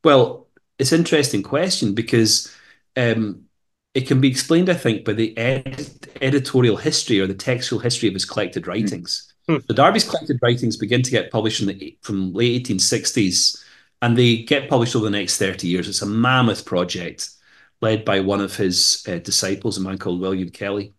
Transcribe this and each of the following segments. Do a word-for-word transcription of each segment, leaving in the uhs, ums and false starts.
Well, it's an interesting question because um, it can be explained, I think, by the ed editorial history or the textual history of his collected Hmm. writings. So Darby's collected writings begin to get published in the from late eighteen sixties, and they get published over the next thirty years. It's a mammoth project led by one of his uh, disciples, a man called William Kelly.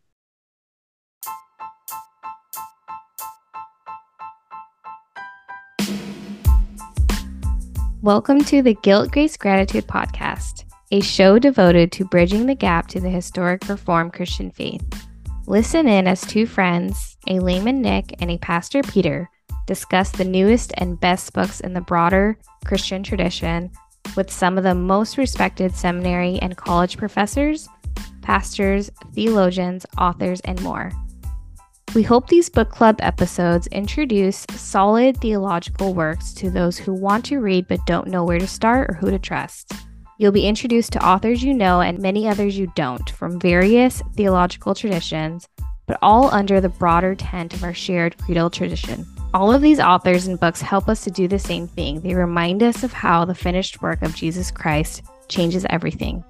Welcome to the Guilt, Grace, Gratitude podcast, a show devoted to bridging the gap to the historic Reformed Christian faith. Listen in as two friends, a layman Nick and a pastor Peter, discuss the newest and best books in the broader Christian tradition with some of the most respected seminary and college professors, pastors, theologians, authors, and more. We hope these book club episodes introduce solid theological works to those who want to read but don't know where to start or who to trust. You'll be introduced to authors you know and many others you don't from various theological traditions, but all under the broader tent of our shared creedal tradition. All of these authors and books help us to do the same thing. They remind us of how the finished work of Jesus Christ changes everything.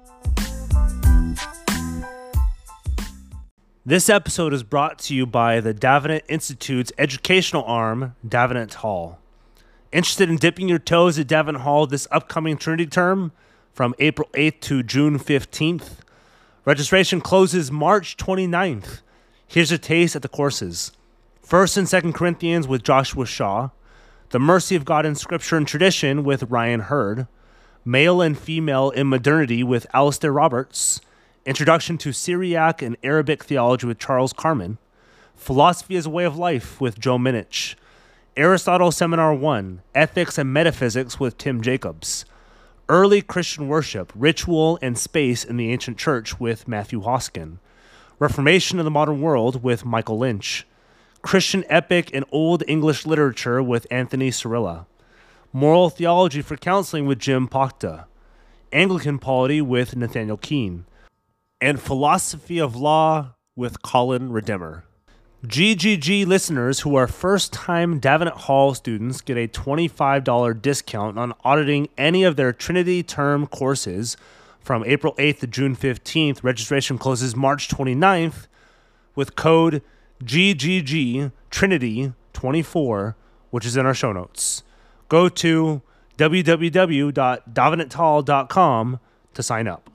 This episode is brought to you by the Davenant Institute's educational arm, Davenant Hall. Interested in dipping your toes at Davenant Hall this upcoming Trinity term from April eighth to June fifteenth? Registration closes March twenty-ninth. Here's a taste at the courses. First and Second Corinthians with Joshua Shaw, The Mercy of God in Scripture and Tradition with Ryan Hurd, Male and Female in Modernity with Alistair Roberts, Introduction to Syriac and Arabic Theology with Charles Carman, Philosophy as a Way of Life with Joe Minich, Aristotle Seminar one, Ethics and Metaphysics with Tim Jacobs, Early Christian Worship, Ritual and Space in the Ancient Church with Matthew Hoskin, Reformation of the Modern World with Michael Lynch, Christian Epic and Old English Literature with Anthony Cirilla, Moral Theology for Counseling with Jim Pachta, Anglican Polity with Nathaniel Keene, and Philosophy of Law with Colin Redeemer. G G G listeners who are first-time Davenant Hall students get a twenty-five dollars discount on auditing any of their Trinity term courses from April eighth to June fifteenth. Registration closes March twenty-ninth with code G G G Trinity twenty-four, which is in our show notes. Go to w w w dot davenant hall dot com to sign up.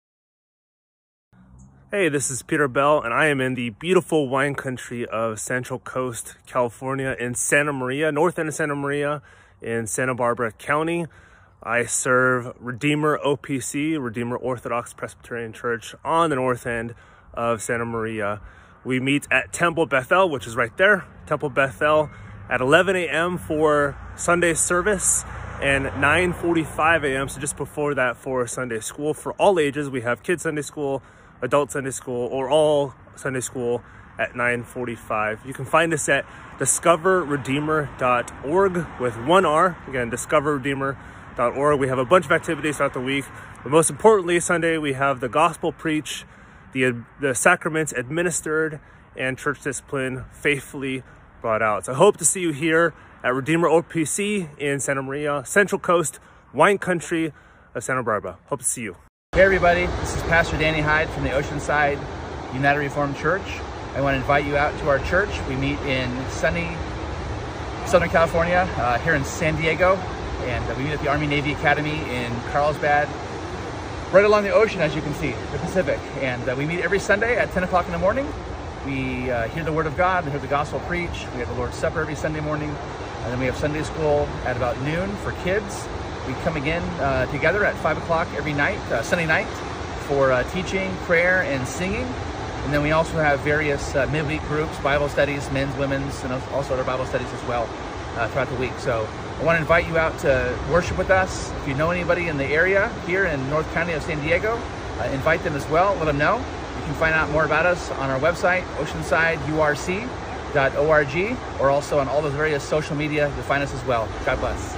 Hey, this is Peter Bell, and I am in the beautiful wine country of Central Coast, California, in Santa Maria, north end of Santa Maria, in Santa Barbara County. I serve Redeemer O P C, Redeemer Orthodox Presbyterian Church, on the north end of Santa Maria. We meet at Temple Bethel, which is right there, Temple Bethel, at eleven a.m. for Sunday service, and nine forty-five a.m., so just before that, for Sunday school. For all ages, we have Kids Sunday School, Adult Sunday School, or all Sunday School at nine forty-five. You can find us at discover redeemer dot org with one R. Again, discover redeemer dot org. We have a bunch of activities throughout the week, but most importantly, Sunday, we have the gospel preached, the, the sacraments administered, and church discipline faithfully brought out. So I hope to see you here at Redeemer O P C in Santa Maria, Central Coast, wine country of Santa Barbara. Hope to see you. Hey everybody, this is Pastor Danny Hyde from the Oceanside United Reformed Church. I want to invite you out to our church. We meet in sunny Southern California, uh, here in San Diego, and uh, we meet at the Army Navy Academy in Carlsbad, right along the ocean, as you can see, the Pacific. And uh, we meet every Sunday at ten o'clock in the morning. We uh, hear the Word of God, we hear the Gospel preached. We have the Lord's Supper every Sunday morning, and then we have Sunday school at about noon for kids. We come again uh, together at five o'clock every night, uh, Sunday night, for uh, teaching, prayer, and singing. And then we also have various uh, midweek groups, Bible studies, men's, women's, and also other Bible studies as well uh, throughout the week. So I want to invite you out to worship with us. If you know anybody in the area here in North County of San Diego, uh, invite them as well. Let them know. You can find out more about us on our website, oceanside u r c dot org, or also on all those various social media. You'll find us as well. God bless.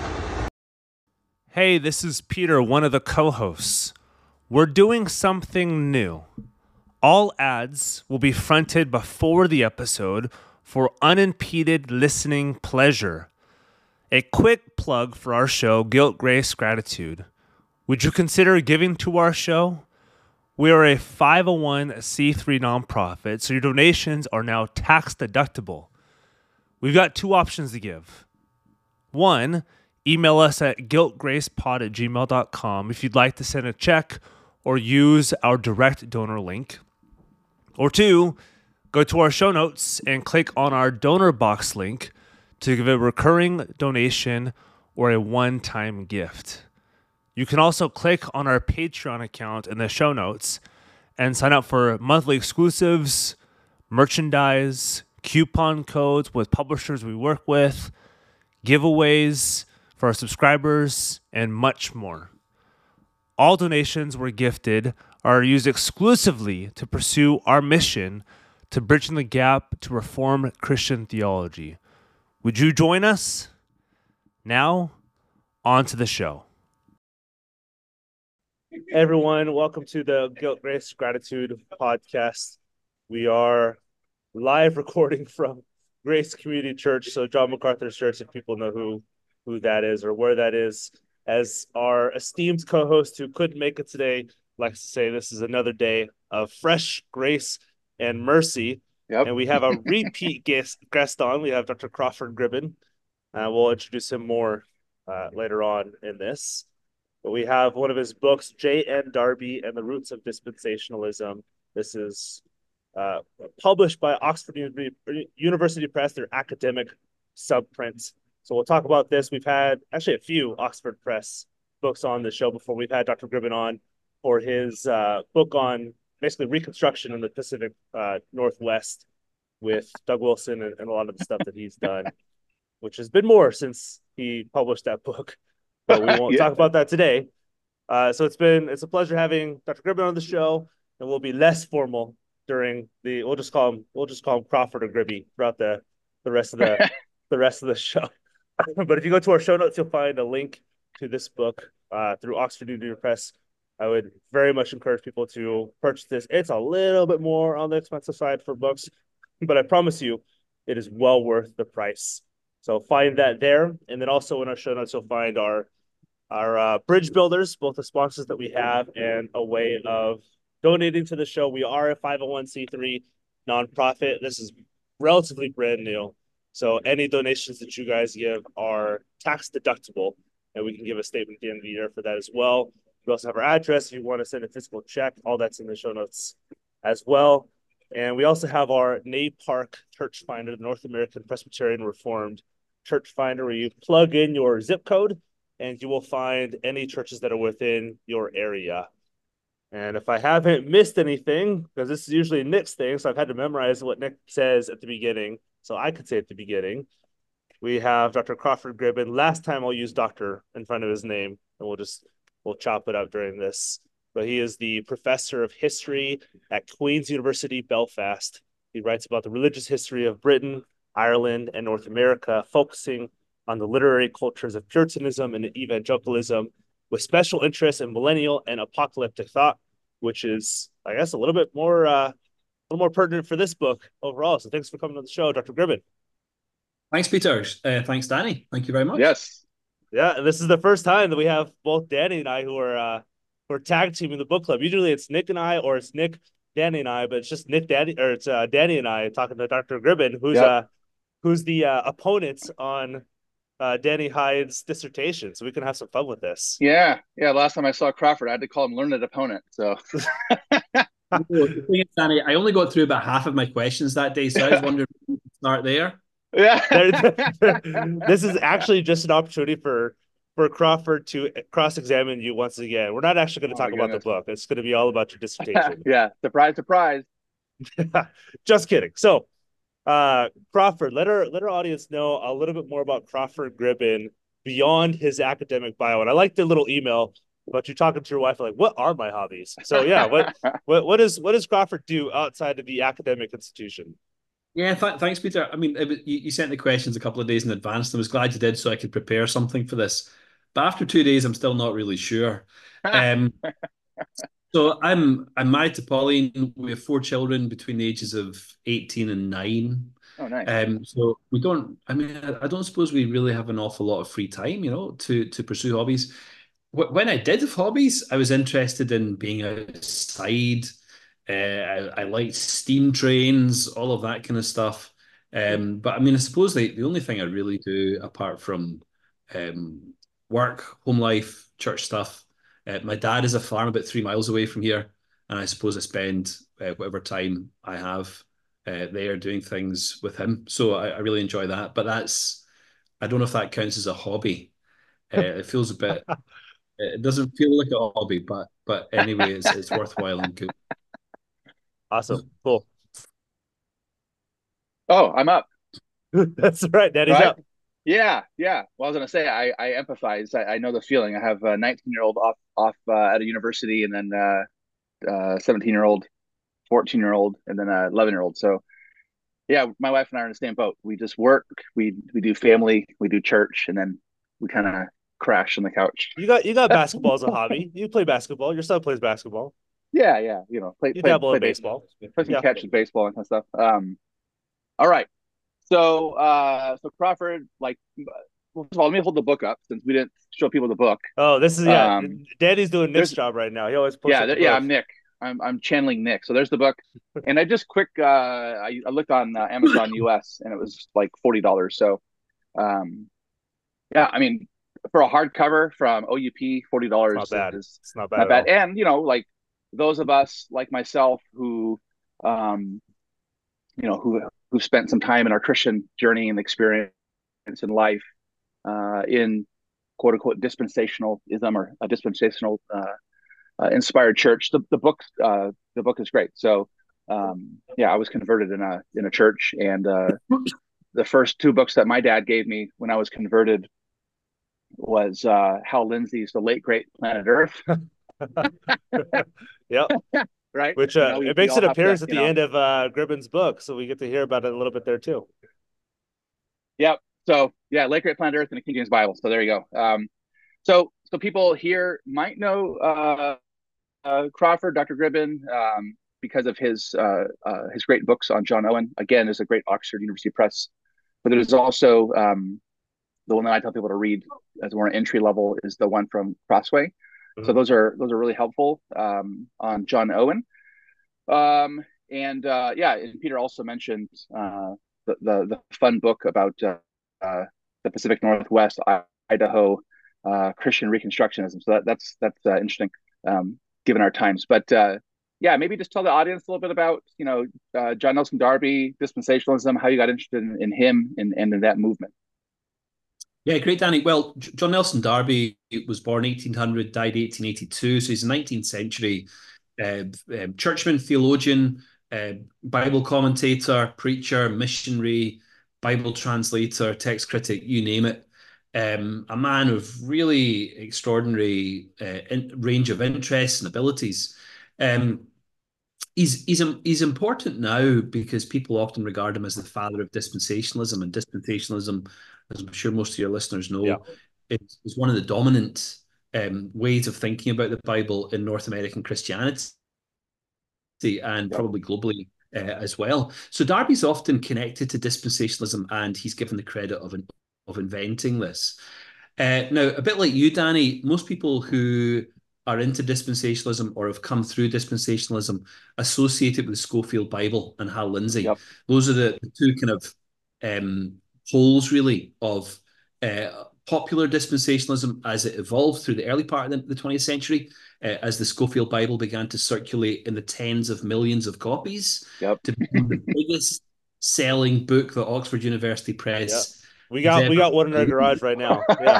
Hey, this is Peter, one of the co-hosts. We're doing something new. All ads will be fronted before the episode for unimpeded listening pleasure. A quick plug for our show, Guilt, Grace, Gratitude. Would you consider giving to our show? We are a five oh one c three nonprofit, so your donations are now tax deductible. We've got two options to give. One, email us at guiltgracepod at gmail dot com if you'd like to send a check or use our direct donor link. Or two, go to our show notes and click on our donor box link to give a recurring donation or a one-time gift. You can also click on our Patreon account in the show notes and sign up for monthly exclusives, merchandise, coupon codes with publishers we work with, giveaways for our subscribers, and much more. All donations we're gifted are used exclusively to pursue our mission to bridging the gap to reform Christian theology. Would you join us? Now, on to the show. Hey everyone, welcome to the Guilt, Grace, Gratitude podcast. We are live recording from Grace Community Church, so John MacArthur's church, if people know who, who that is or where that is. As our esteemed co-host who couldn't make it today likes to say, this is another day of fresh grace and mercy. Yep. And we have a repeat guest, guest on. We have Doctor Crawford Gribben. Uh, we'll introduce him more uh, later on in this. But we have one of his books, J N Darby and the Roots of Dispensationalism. This is uh, published by Oxford University Press, their academic subprint. So we'll talk about this. We've had actually a few Oxford Press books on the show before. We've had Doctor Gribben on for his uh, book on basically Reconstruction in the Pacific uh, Northwest with Doug Wilson and, and a lot of the stuff that he's done, which has been more since he published that book. But we won't yeah. talk about that today. Uh, so it's been it's a pleasure having Doctor Gribben on the show, and we'll be less formal during the we'll just call him we'll just call him Crawford or Gribby throughout the the rest of the the rest of the show. But if you go to our show notes, you'll find a link to this book uh, through Oxford University Press. I would very much encourage people to purchase this. It's a little bit more on the expensive side for books, but I promise you, it is well worth the price. So find that there, and then also in our show notes, you'll find our our uh, bridge builders, both the sponsors that we have and a way of donating to the show. We are a five oh one c three nonprofit. This is relatively brand new. So any donations that you guys give are tax deductible, and we can give a statement at the end of the year for that as well. We also have our address if you want to send a physical check. All that's in the show notes as well. And we also have our NAPARC Church Finder, the North American Presbyterian Reformed Church Finder, where you plug in your zip code and you will find any churches that are within your area. And if I haven't missed anything, because this is usually Nick's thing, so I've had to memorize what Nick says at the beginning, so I could say at the beginning. We have Doctor Crawford Gribben. Last time I'll use doctor in front of his name, and we'll just we'll chop it up during this. But he is the professor of history at Queen's University, Belfast. He writes about the religious history of Britain, Ireland, and North America, focusing on the literary cultures of Puritanism and evangelicalism, with special interest in millennial and apocalyptic thought, which is, I guess, a little bit more, uh, a little more pertinent for this book overall. So thanks for coming on the show, Doctor Gribben. Thanks, Peter. Uh, thanks, Danny. Thank you very much. Yes. Yeah, this is the first time that we have both Danny and I who are uh, who are tag teaming the book club. Usually it's Nick and I, or it's Nick, Danny and I, but it's just Nick, Danny, or it's uh, Danny and I talking to Doctor Gribben, who's yep. uh, who's the uh, opponent on uh, Danny Hyde's dissertation. So we can have some fun with this. Yeah, yeah. Last time I saw Crawford, I had to call him learned opponent. So. Danny, I only got through about half of my questions that day, so I was wondering if we could start there. Yeah. This is actually just an opportunity for for Crawford to cross-examine you once again. We're not actually going to talk oh, about the book. It's going to be all about your dissertation. Yeah. Surprise, surprise. Just kidding. So, uh, Crawford, let our let our audience know a little bit more about Crawford Gribben beyond his academic bio. And I like the little email about you talking to your wife, like, what are my hobbies? So yeah, what what what is what does Crawford do outside of the academic institution? Yeah, th- thanks, Peter. I mean, it, you, you sent the questions a couple of days in advance, and I was glad you did so I could prepare something for this. But after two days, I'm still not really sure. Um, so I'm I'm married to Pauline. We have four children between the ages of eighteen and nine. Oh, nice. Um, so we don't. I mean, I, I don't suppose we really have an awful lot of free time, you know, to to pursue hobbies. wh- when I did have hobbies, I was interested in being outside. Uh, I, I liked steam trains, all of that kind of stuff. Um, but I mean, I suppose the, the only thing I really do apart from um, work, home life, church stuff, uh, my dad is a farm about three miles away from here, and I suppose I spend uh, whatever time I have uh, there doing things with him. So I, I really enjoy that. But that's, I don't know if that counts as a hobby. Uh, it feels a bit, it doesn't feel like a hobby, but but anyway, it's it's worthwhile and good. Awesome. Cool. Oh, I'm up, That's right. Daddy's right? up. Yeah, yeah. Well, I was gonna say I I empathize. I, I know the feeling. I have a nineteen year old off off uh, at a university, and then uh, uh, seventeen year old, fourteen year old, and then a eleven year old. So yeah, my wife and I are in the same boat. We just work, we we do family, we do church, and then we kind of crash on the couch. You got you got basketball as a hobby. You play basketball. Your son plays basketball. Yeah, yeah. You know, play You play dabble play in baseball, baseball. play some Yeah. catch and baseball and kind of stuff. Um, all right. So uh, so Crawford, like, well, first of all, let me hold the book up since we didn't show people the book. Oh, this is yeah. Um, Daddy's doing Nick's there's job right now. He always puts yeah, up the there, yeah. book. I'm Nick. I'm I'm channeling Nick. So there's the book, and I just quick. Uh, I, I looked on uh, Amazon U S and it was like forty dollars. So um, yeah, I mean, for a hardcover from O U P, forty It's dollars not bad. is It's not bad not at bad. all. And you know, like those of us like myself who, um, you know, who who spent some time in our Christian journey and experience in life, uh, in quote unquote dispensationalism or a dispensational uh, uh, inspired church. The the book uh, the book is great. So um, yeah, I was converted in a in a church, and uh, the first two books that my dad gave me when I was converted was uh, Hal Lindsey's The Late Great Planet Earth. Yep. Right? Which You uh, know, we, it we makes all an have to, appearance at you the know. end of uh, Gribben's book, so we get to hear about it a little bit there too. Yep. So yeah, Late Great Planet Earth and the King James Bible. So there you go. Um, so so people here might know uh, uh, Crawford, Doctor Gribben, um, because of his uh, uh, his great books on John Owen. Again, there's a great Oxford University Press, but there's also um, the one that I tell people to read as more entry level is the one from Crossway. So Mhm. those are those are really helpful um, on John Owen. Um, and uh, yeah, and Peter also mentioned uh, the, the the fun book about uh, uh, the Pacific Northwest, Idaho uh, Christian Reconstructionism. So that, that's that's uh, interesting, um, given our times. But uh, yeah, maybe just tell the audience a little bit about you know uh, John Nelson Darby, dispensationalism, how you got interested in, in him and, and in that movement. Yeah, great, Danny. Well, J- John Nelson Darby was born eighteen hundred, died eighteen eighty-two. So he's a nineteenth century uh, um, churchman, theologian, uh, Bible commentator, preacher, missionary, Bible translator, text critic, you name it. Um, a man of really extraordinary uh, in, range of interests and abilities. Um, he's he's he's important now because people often regard him as the father of dispensationalism, and dispensationalism, as I'm sure most of your listeners Yeah. know, is, is one of the dominant um, ways of thinking about the Bible in North American Christianity and Yep. probably globally uh, as well. So Darby's often connected to dispensationalism, and he's given the credit of of inventing this. Uh, now, a bit like you, Danny, most people who are into dispensationalism or have come through dispensationalism associate it with the Schofield Bible and Hal Lindsey. Yep. Those are the, the two kind of um, poles, really, of uh, popular dispensationalism as it evolved through the early part of the, the twentieth century, uh, as the Schofield Bible began to circulate in the tens of millions of copies Yep. to become the biggest selling book that Oxford University Yeah. Press We has got we ever got one in our garage right now. Yeah.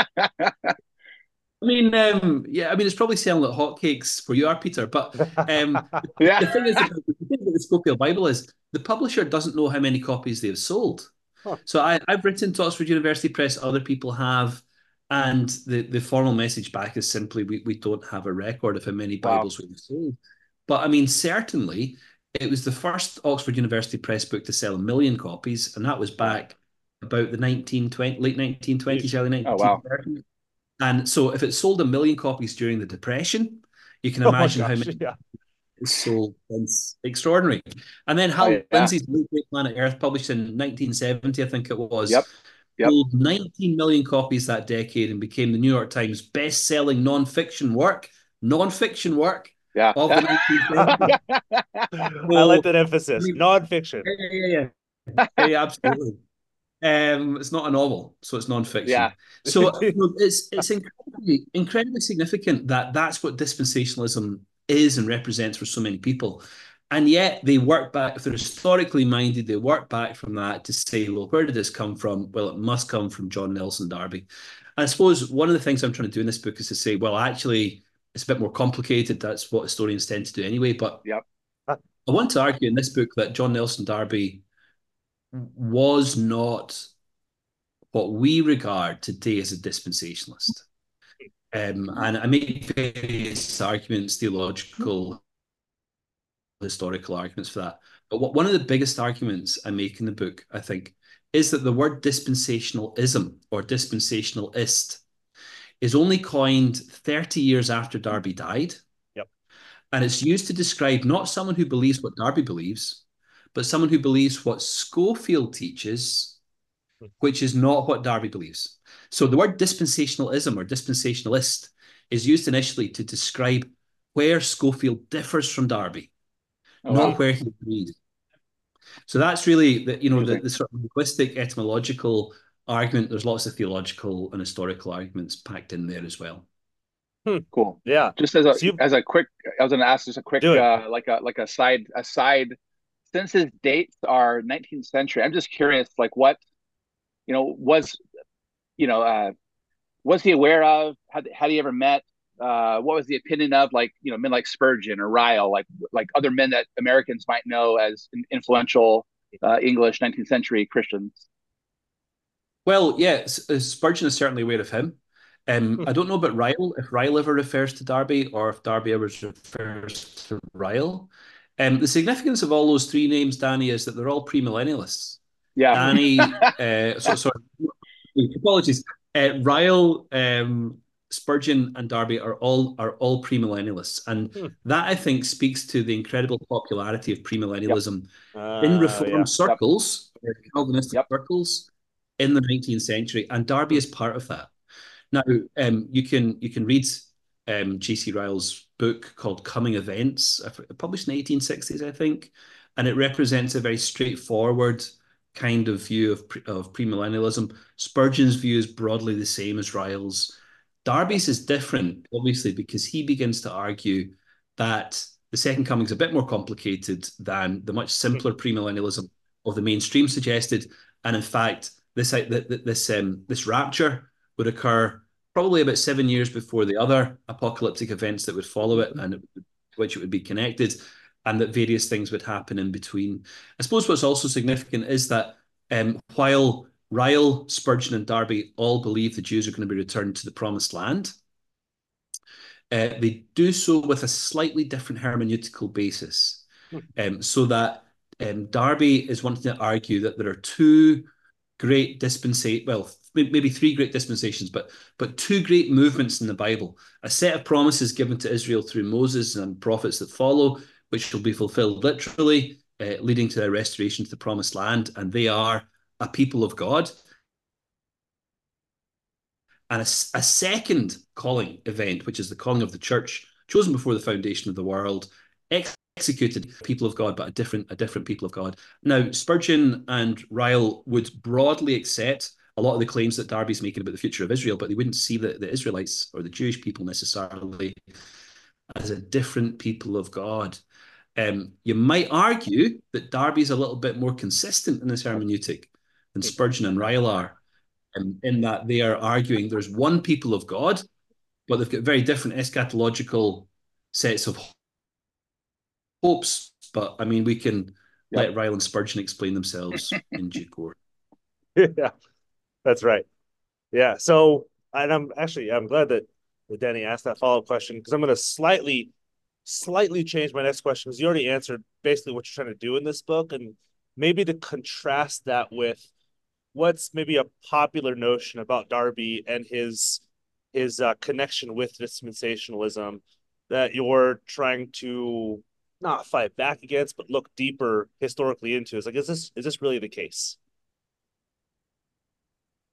I mean, um, yeah, I mean, it's probably selling like hotcakes where you are, Peter. But um, Yeah. the thing is, about, the thing about the Schofield Bible is the publisher doesn't know how many copies they have sold. Huh. So I, I've written to Oxford University Press, other people have, and the, the formal message back is simply we, we don't have a record of how many Wow. Bibles we've sold. But I mean, certainly it was the first Oxford University Press book to sell a million copies, and that was back about the nineteen twenty, late nineteen twenties, early Oh wow. nineteen thirties. And so if it sold a million copies during the Depression, you can Oh my imagine how gosh. many Yeah. it sold. It's extraordinary. And then Oh Hal yeah. Lindsey's Great Planet Earth, published in nineteen seventy, I think it was, Yep. Yep. sold nineteen million copies that decade and became the New York Times best-selling non-fiction work, non-fiction work Yeah. of the nineteen seventies. I like So, that I emphasis. mean, Non-fiction. yeah, yeah, yeah, yeah, yeah, yeah, absolutely. Um, it's not a novel, so it's non-fiction. Yeah. So you know, it's it's incredibly incredibly significant that that's what dispensationalism is and represents for so many people. And yet they work back, if they're historically minded, they work back from that to say, well, where did this come from? Well, it must come from John Nelson Darby. And I suppose one of the things I'm trying to do in this book is to say, well, actually, it's a bit more complicated. That's what historians tend to do anyway. But Yep. I want to argue in this book that John Nelson Darby was not what we regard today as a dispensationalist. Um, and I make various arguments, theological, historical arguments for that. But what, one of the biggest arguments I make in the book, I think, is that the word dispensationalism or dispensationalist is only coined thirty years after Darby died. Yep. And it's used to describe not someone who believes what Darby believes, but someone who believes what Scofield teaches, which is not what Darby believes. So the word dispensationalism or dispensationalist is used initially to describe where Scofield differs from Darby, Oh, not wow. where he agrees. So that's really the you know the, Interesting. the sort of linguistic etymological argument. There's lots of theological and historical arguments packed in there as well. Hmm. Cool. Yeah. Just as a So you as a quick, I was going to ask just a quick do it. uh, like a like a side a side. Since his dates are nineteenth century, I'm just curious, like what you know was you know uh, was he aware of? Had had he ever met? Uh, what was the opinion of like you know men like Spurgeon or Ryle, like like other men that Americans might know as influential uh, English nineteenth century Christians? Well, yeah, Spurgeon is certainly aware of him. Um, Hmm. I don't know about Ryle, if Ryle ever refers to Darby or if Darby ever refers to Ryle. Um, the significance of all those three names, Danny, is that they're all premillennialists. Yeah. Danny, uh, so sorry, apologies. Uh, Ryle, um, Spurgeon, and Darby are all are all premillennialists, and Hmm. that I think speaks to the incredible popularity of Yep. premillennialism in Uh, yeah. Reformed circles, uh, Calvinistic Yep. circles in the nineteenth century, and Darby Hmm. is part of that. Now, um, you can you can read um, J C Ryle's book called Coming Events, published in the eighteen sixties, I think, and it represents a very straightforward kind of view of, of premillennialism. Spurgeon's view is broadly the same as Ryle's. Darby's is different, obviously, because he begins to argue that the Second Coming is a bit more complicated than the much Hmm. simpler premillennialism of the mainstream suggested, and in fact, this this um, this rapture would occur probably about seven years before the other apocalyptic events that would follow it, and it, which it would be connected, and that various things would happen in between. I suppose what's also significant is that um, while Ryle, Spurgeon, and Darby all believe the Jews are going to be returned to the promised land, uh, they do so with a slightly different hermeneutical basis. Um, so that um, Darby is wanting to argue that there are two great dispensate well maybe three great dispensations but but two great movements in the Bible, a set of promises given to Israel through Moses and prophets that follow, which will be fulfilled literally, uh, leading to their restoration to the promised land, and they are a people of God, and a, a second calling event, which is the calling of the church chosen before the foundation of the world, ex executed people of God, but a different a different people of God. Now, Spurgeon and Ryle would broadly accept a lot of the claims that Darby's making about the future of Israel, but they wouldn't see the, the Israelites or the Jewish people necessarily as a different people of God. Um, you might argue that Darby's a little bit more consistent in his hermeneutic than Spurgeon and Ryle are, um, in that they are arguing there's one people of God, but they've got very different eschatological sets of hopes. But I mean, we can Yep. let Ryle and Spurgeon explain themselves in due course. Yeah, that's right. Yeah. So, and I'm actually I'm glad that, that Danny asked that follow-up question, because I'm going to slightly, slightly change my next question, because you already answered basically what you're trying to do in this book, and maybe to contrast that with what's maybe a popular notion about Darby and his his uh, connection with dispensationalism that you're trying to not fight back against, but look deeper historically into. Is like, is this is this really the case?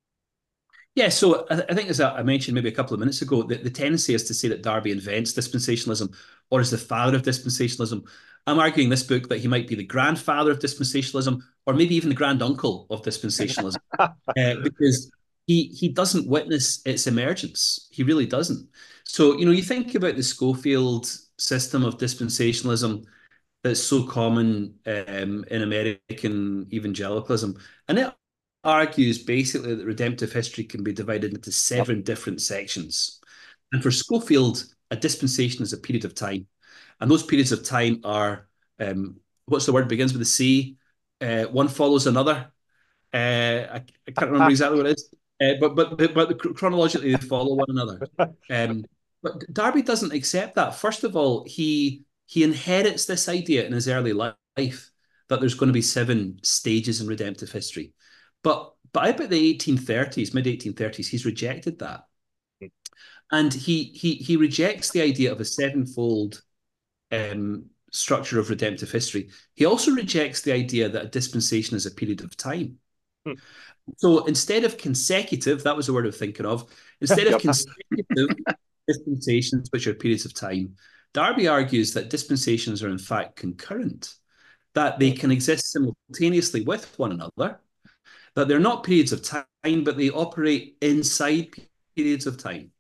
Yeah, so I, I think as I mentioned maybe a couple of minutes ago, the, the tendency is to say that Darby invents dispensationalism or is the father of dispensationalism. I'm arguing in this book that he might be the grandfather of dispensationalism or maybe even the granduncle of dispensationalism, uh, because he he doesn't witness its emergence. He really doesn't. So, you know, you think about the Schofield system of dispensationalism that's so common um, in American evangelicalism. And it argues basically that redemptive history can be divided into Yep. seven different sections. And for Schofield, a dispensation is a period of time. And those periods of time are, um, what's the word, begins with a C, uh, one follows another. Uh, I, I can't remember exactly what it is, uh, but, but, but, but chronologically they follow one another. Um, but Darby doesn't accept that. First of all, he he inherits this idea in his early life that there's going to be seven stages in redemptive history. But by about the eighteen thirties, mid eighteen thirties, he's rejected that. And he he he rejects the idea of a sevenfold um, structure of redemptive history. He also rejects the idea that a dispensation is a period of time. Hmm. So instead of consecutive, that was the word I'm thinking of, instead of Yep. consecutive dispensations, which are periods of time, Darby argues that dispensations are in fact concurrent, that they can exist simultaneously with one another, that they're not periods of time, but they operate inside periods of time.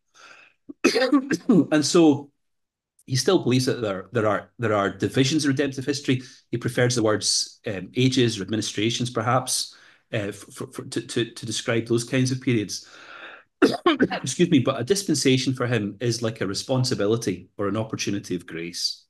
And so he still believes that there, there are there are divisions in redemptive history. He prefers the words um, ages or administrations, perhaps, uh, for, for, to, to, to describe those kinds of periods. Excuse me, but a dispensation for him is like a responsibility or an opportunity of grace.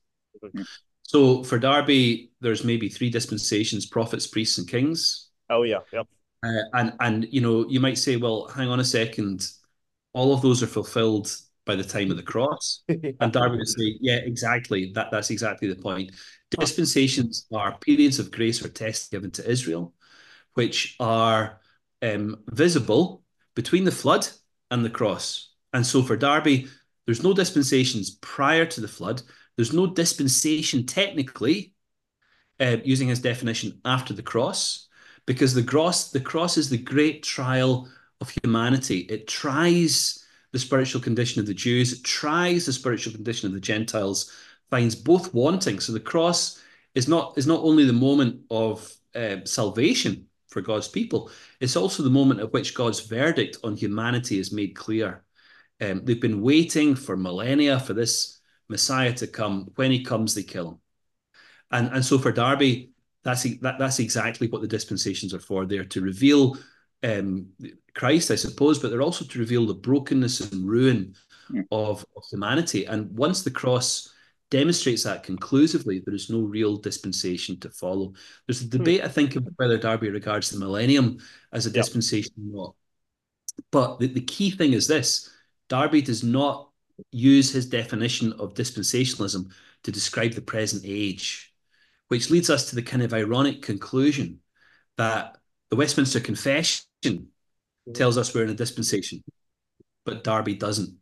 So for Darby, there's maybe three dispensations: prophets, priests, and kings. Oh yeah, yep. Uh, and and you know, you might say, well, hang on a second, all of those are fulfilled by the time of the cross. And Darby would say, yeah, exactly. That that's exactly the point. Dispensations are periods of grace or test given to Israel, which are um, visible between the flood and the cross. And so for Darby, there's no dispensations prior to the flood. There's no dispensation technically, uh, using his definition, after the cross, because the cross, the cross is the great trial of humanity. It tries the spiritual condition of the Jews, it tries the spiritual condition of the Gentiles, finds both wanting. So the cross is not is not only the moment of uh, salvation for God's people, it's also the moment at which God's verdict on humanity is made clear. Um, they've been waiting for millennia for this Messiah to come. When he comes, they kill him. And and so for Darby, that's that, that's exactly what the dispensations are for. They're to reveal um, Christ, I suppose, but they're also to reveal the brokenness and ruin of, of humanity. And once the cross demonstrates that conclusively, there is no real dispensation to follow. There's a debate, I think, about whether Darby regards the millennium as a Yep. dispensation or not. But the, the key thing is this: Darby does not use his definition of dispensationalism to describe the present age, which leads us to the kind of ironic conclusion that the Westminster Confession tells us we're in a dispensation, but Darby doesn't.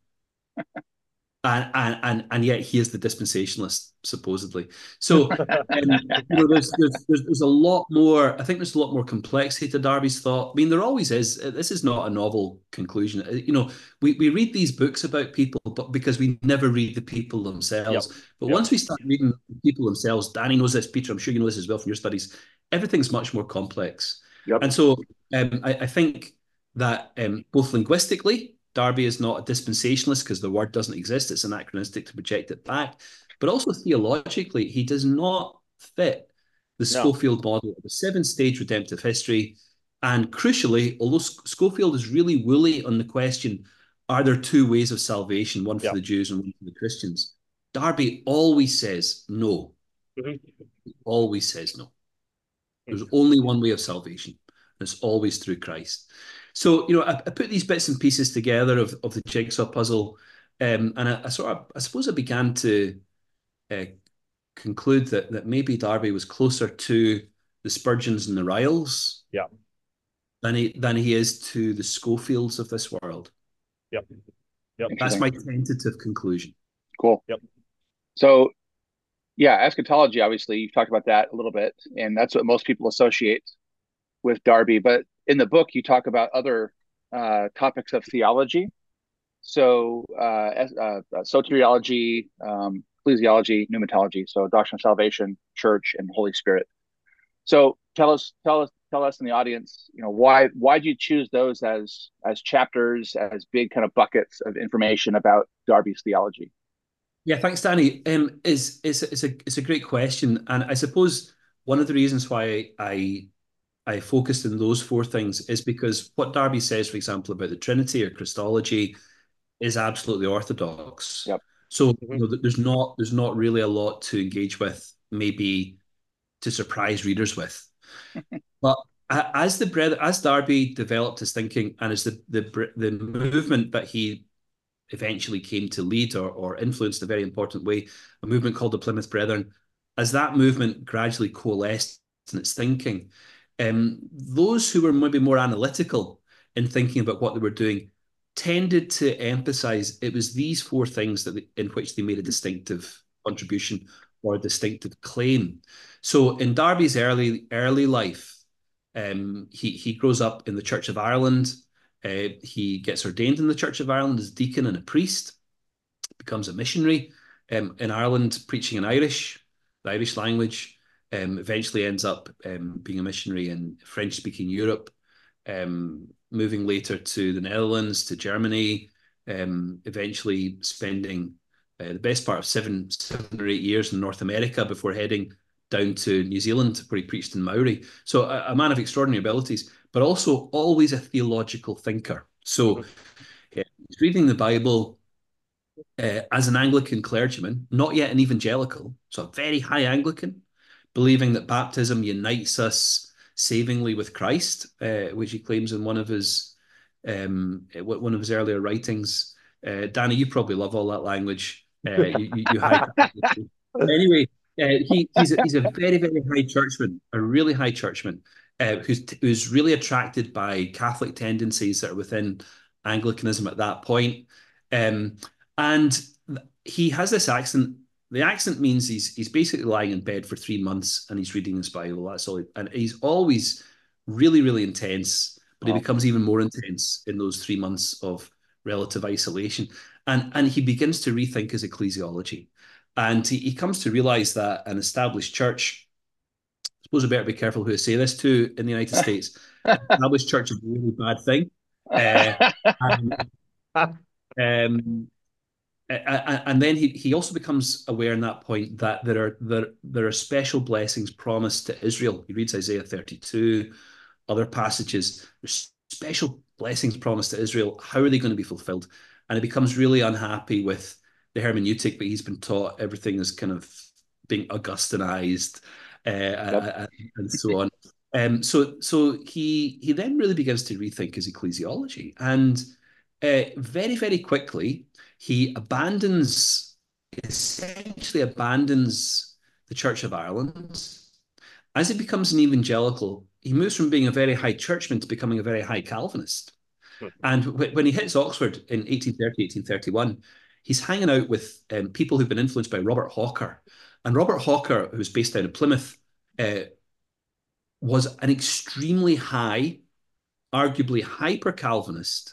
And, and and and yet he is the dispensationalist, supposedly. So um, you know, there's, there's there's there's a lot more. I think there's a lot more complexity to Darby's thought. I mean, there always is. This is not a novel conclusion. You know, we, we read these books about people, but because we never read the people themselves. Yep. But Yep. once we start reading the people themselves, Danny knows this, Peter, I'm sure you know this as well from your studies. Everything's much more complex. Yep. And so um, I, I think that um, both linguistically, Darby is not a dispensationalist because the word doesn't exist. It's anachronistic to project it back. But also theologically, he does not fit the No. Schofield model of a seven-stage redemptive history. And crucially, although Schofield is really woolly on the question, are there two ways of salvation, one for Yeah. the Jews and one for the Christians? Darby always says no. Mhm. He always says no. There's only one way of salvation, and it's always through Christ. So, you know, I, I put these bits and pieces together of, of the jigsaw puzzle, um, and I, I sort of, I suppose I began to uh, conclude that that maybe Darby was closer to the Spurgeons and the Ryles Yeah. than he than he is to the Schofields of this world. Yep. Yep. That's Interesting. my tentative conclusion. Cool. Yep. So, yeah, eschatology, obviously, you've talked about that a little bit, and that's what most people associate with Darby. But in the book, you talk about other uh, topics of theology. So uh, uh, soteriology, um, ecclesiology, pneumatology. So doctrine of salvation, church, and Holy Spirit. So tell us, tell us, tell us in the audience, you know, why why did you choose those as as chapters, as big kind of buckets of information about Darby's theology? Yeah, thanks, Danny. Um, is it's, it's a it's a great question, and I suppose one of the reasons why I I focused on those four things is because what Darby says, for example, about the Trinity or Christology is absolutely orthodox. Yep. So Mhm. you know, there's not there's not really a lot to engage with, maybe to surprise readers with. But as the brother, as Darby developed his thinking, and as the the the movement that he eventually came to lead or, or influenced in a very important way, a movement called the Plymouth Brethren, as that movement gradually coalesced in its thinking, um, those who were maybe more analytical in thinking about what they were doing tended to emphasize it was these four things that they, in which they made a distinctive contribution or a distinctive claim. So in Darby's early early life, um, he he grows up in the Church of Ireland. Uh, he gets ordained in the Church of Ireland as a deacon and a priest, becomes a missionary um, in Ireland, preaching in Irish, the Irish language. Um, eventually ends up um, being a missionary in French-speaking Europe, um, moving later to the Netherlands, to Germany, um, eventually spending uh, the best part of seven, seven or eight years in North America before heading down to New Zealand, where he preached in Maori. So a, a man of extraordinary abilities, but also always a theological thinker. So uh, he's reading the Bible uh, as an Anglican clergyman, not yet an evangelical, so a very high Anglican, believing that baptism unites us savingly with Christ, uh, which he claims in one of his um, one of his earlier writings. Uh, Danny, you probably love all that language. Uh, you, you, you high. Anyway, uh, he, he's a, he's a very very high churchman, a really high churchman, uh, who's who's really attracted by Catholic tendencies that are within Anglicanism at that point. Um, and he has this accent. The accent means he's he's basically lying in bed for three months and he's reading his Bible. That's all. He, and he's always really, really intense, but he Wow. becomes even more intense in those three months of relative isolation. And, and he begins to rethink his ecclesiology. And he, he comes to realize that an established church, I suppose I better be careful who I say this to in the United States, an established church is a really bad thing. Uh, and, um, and then he, he also becomes aware in that point that there are there, there are special blessings promised to Israel. He reads Isaiah thirty-two, other passages. There's special blessings promised to Israel. How are they going to be fulfilled? And he becomes really unhappy with the hermeneutic, but he's been taught everything is kind of being Augustinized uh, yep. and so on. Um, so so he he then really begins to rethink his ecclesiology, and uh, very very quickly he abandons, essentially abandons the Church of Ireland. As he becomes an evangelical, he moves from being a very high churchman to becoming a very high Calvinist. And when he hits Oxford in eighteen thirty, eighteen thirty-one, he's hanging out with um, people who've been influenced by Robert Hawker. And Robert Hawker, who's based down in Plymouth, uh, was an extremely high, arguably hyper-Calvinist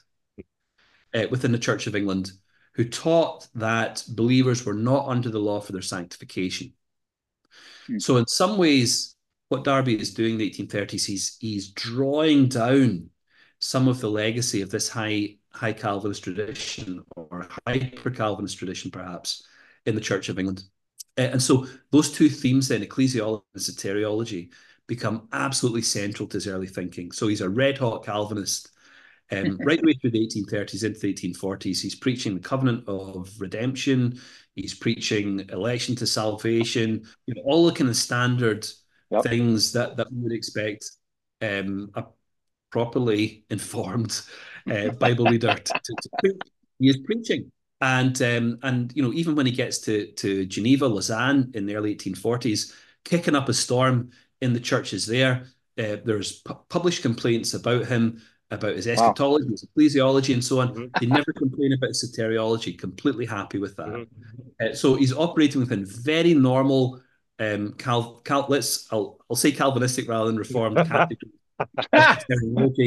uh, within the Church of England, who taught that believers were not under the law for their sanctification. Hmm. So in some ways, what Darby is doing in the eighteen thirties, he's, he's drawing down some of the legacy of this high, high Calvinist tradition, or hyper-Calvinist tradition, perhaps, in the Church of England. Uh, and so those two themes then, ecclesiology and soteriology, become absolutely central to his early thinking. So he's a red-hot Calvinist. Um, right the way through the eighteen thirties into the eighteen forties, he's preaching the covenant of redemption. He's preaching election to salvation. You know, all the kind of standard yep. things that that we would expect um, a properly informed uh, Bible reader to, to, to preach. He is preaching, and um, and you know, even when he gets to to Geneva, Lausanne in the early eighteen forties, kicking up a storm in the churches there. Uh, there's pu published complaints about him, about his eschatology, wow. his ecclesiology, and so on. Mm-hmm. They never complain about soteriology, completely happy with that. Mm-hmm. uh, so he's operating within very normal, um, Cal, Cal, let's, I'll, I'll say Calvinistic rather than Reformed category. Soteriology.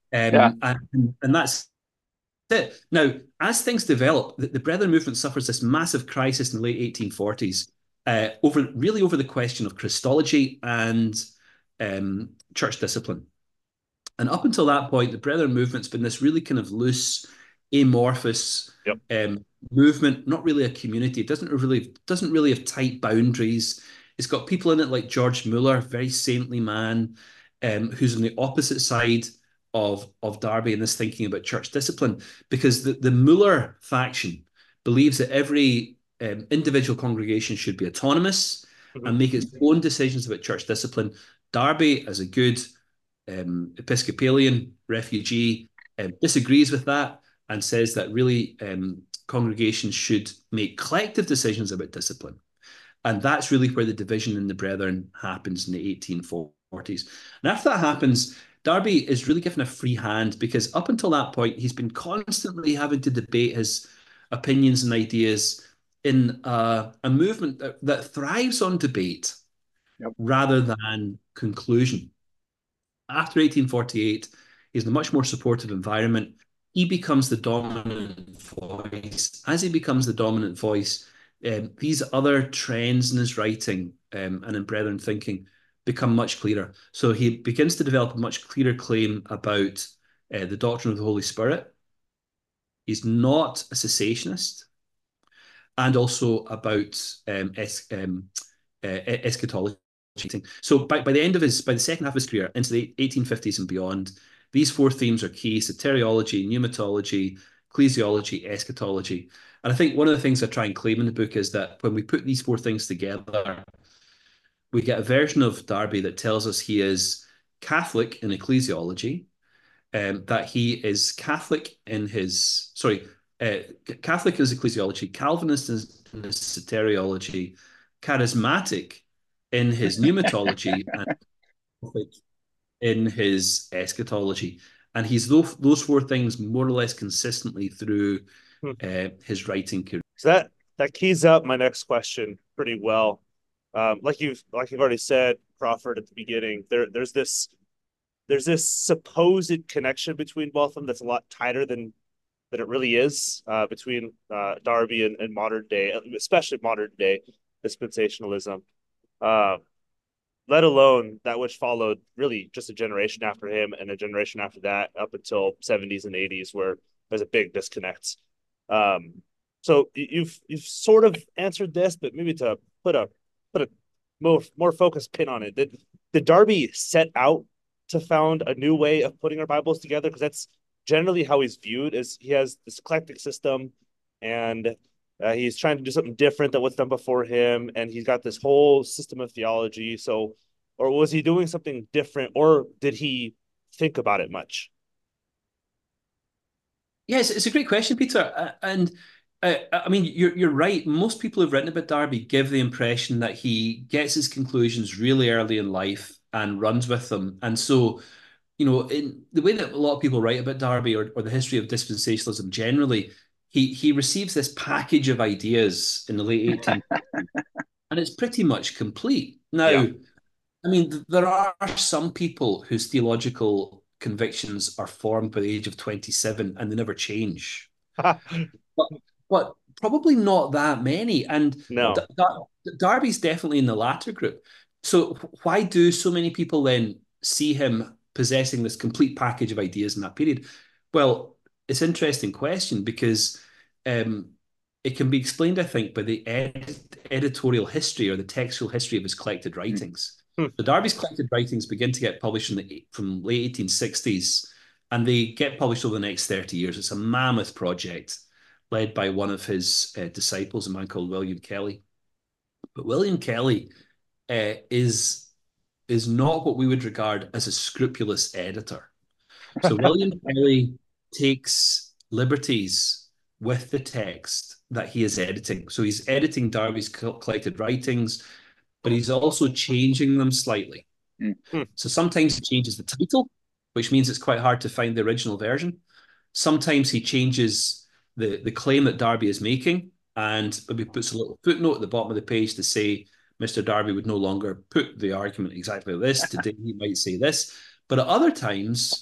Yeah. Um, and, and that's it. Now, as things develop, the, the Brethren movement suffers this massive crisis in the late eighteen forties uh, over really over the question of Christology and um, church discipline. And up until that point, the Brethren movement's been this really kind of loose, amorphous Yep. um, movement, not really a community. It doesn't really doesn't really have tight boundaries. It's got people in it like George Muller, very saintly man, um, who's on the opposite side of of Darby in this thinking about church discipline, because the, the Muller faction believes that every um, individual congregation should be autonomous Mhm. and make its own decisions about church discipline. Darby, as a good um, Episcopalian refugee, um, disagrees with that and says that really um, congregations should make collective decisions about discipline. And that's really where the division in the Brethren happens in the eighteen forties. And after that happens, Darby is really given a free hand, because up until that point, he's been constantly having to debate his opinions and ideas in uh, a movement that, that thrives on debate Yep. rather than conclusion. After eighteen forty-eight, he's in a much more supportive environment. He becomes the dominant voice. As he becomes the dominant voice, um, these other trends in his writing um, and in Brethren thinking become much clearer. So he begins to develop a much clearer claim about uh, the doctrine of the Holy Spirit. He's not a cessationist, and also about um, es um, uh, eschatology. So by, by the end of his, by the second half of his career, into the eighteen fifties and beyond, these four themes are key: soteriology, pneumatology, ecclesiology, eschatology. And I think one of the things I try and claim in the book is that when we put these four things together, we get a version of Darby that tells us he is Catholic in ecclesiology, um, that he is Catholic in his, sorry, uh, Catholic in his ecclesiology, Calvinist in his soteriology, charismatic in his pneumatology, and Catholic in his eschatology. And he's those, those four things more or less consistently through uh, his writing career. So that that keys up my next question pretty well. Um, like you've like you've already said, Crawford, at the beginning, there there's this there's this supposed connection between both of them that's a lot tighter than than it really is, uh, between uh, Darby and, and modern day, especially modern day dispensationalism. Uh, let alone that which followed really just a generation after him and a generation after that up until seventies and eighties, where there's a big disconnect. Um, so you've you've sort of answered this, but maybe to put a put a more more focused pin on it. Did did Darby set out to found a new way of putting our Bibles together? Because that's generally how he's viewed, as he has this eclectic system, and uh, he's trying to do something different than what's done before him, and he's got this whole system of theology. So, or was he doing something different, or did he think about it much? Yes, it's a great question, Peter. Uh, and uh, I mean, you're you're right. Most people who've written about Darby give the impression that he gets his conclusions really early in life and runs with them. And so, you know, in the way that a lot of people write about Darby, or, or the history of dispensationalism generally, he he receives this package of ideas in the late eighteenth and it's pretty much complete. Now, Yeah. I mean, th- there are some people whose theological convictions are formed by the age of twenty-seven and they never change. But, but probably not that many. And D No. Dar- Darby's definitely in the latter group. So why do so many people then see him possessing this complete package of ideas in that period? Well, it's an interesting question, because um, it can be explained, I think, by the ed editorial history or the textual history of his collected writings. Hmm. So Darby's collected writings begin to get published in the, from late eighteen sixties, and they get published over the next thirty years. It's a mammoth project led by one of his uh, disciples, a man called William Kelly. But William Kelly uh, is is not what we would regard as a scrupulous editor. So William Kelly takes liberties with the text that he is editing. So he's editing Darby's collected writings, but he's also changing them slightly. Mm. So sometimes he changes the title, which means it's quite hard to find the original version. Sometimes he changes the, the claim that Darby is making, and maybe puts a little footnote at the bottom of the page to say Mister Darby would no longer put the argument exactly like this. Today he might say this. But at other times,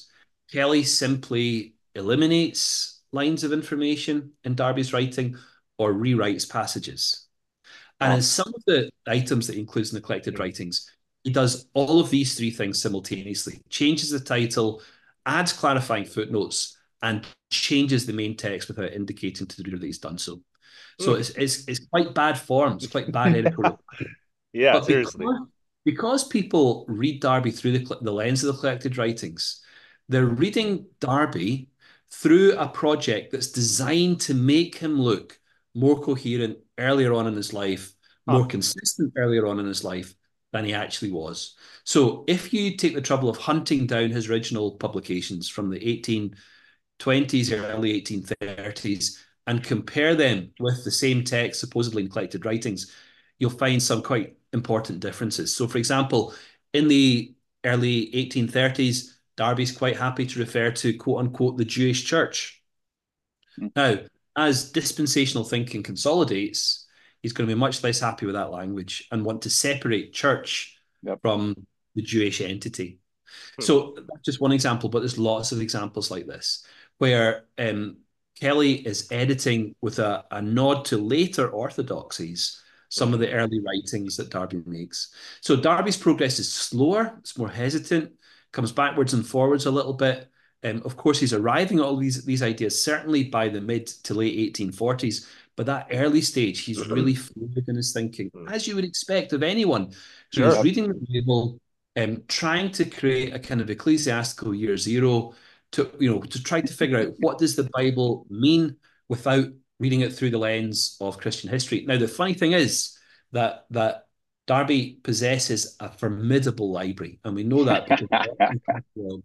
Kelly simply eliminates lines of information in Darby's writing or rewrites passages. And in Wow. some of the items that he includes in the collected writings, he does all of these three things simultaneously, changes the title, adds clarifying footnotes, and changes the main text without indicating to the reader that he's done so. So Mm. it's, it's, it's quite bad form. It's quite bad editorial. Yeah, But seriously. because, because people read Darby through the, the lens of the collected writings, they're reading Darby through a project that's designed to make him look more coherent earlier on in his life, Huh. more consistent earlier on in his life than he actually was. So if you take the trouble of hunting down his original publications from the eighteen twenties or early eighteen thirties and compare them with the same text supposedly in collected writings, you'll find some quite important differences. So, for example, in the early eighteen thirties, Darby's quite happy to refer to quote unquote the Jewish church. Mm. Now, as dispensational thinking consolidates, he's going to be much less happy with that language and want to separate church Yep. from the Jewish entity. Hmm. So that's just one example, but there's lots of examples like this where um, Kelly is editing with a, a nod to later orthodoxies, some of the early writings that Darby makes. So Darby's progress is slower, it's more hesitant, comes backwards and forwards a little bit. Um, of course, he's arriving at all these, these ideas, certainly by the mid to late eighteen forties, but that early stage, he's really fluid in his thinking, as you would expect of anyone who's Sure. reading the Bible, um, trying to create a kind of ecclesiastical year zero to, you know, to try to figure out what does the Bible mean without reading it through the lens of Christian history. Now, the funny thing is that that Darby possesses a formidable library, and we know that because the catalog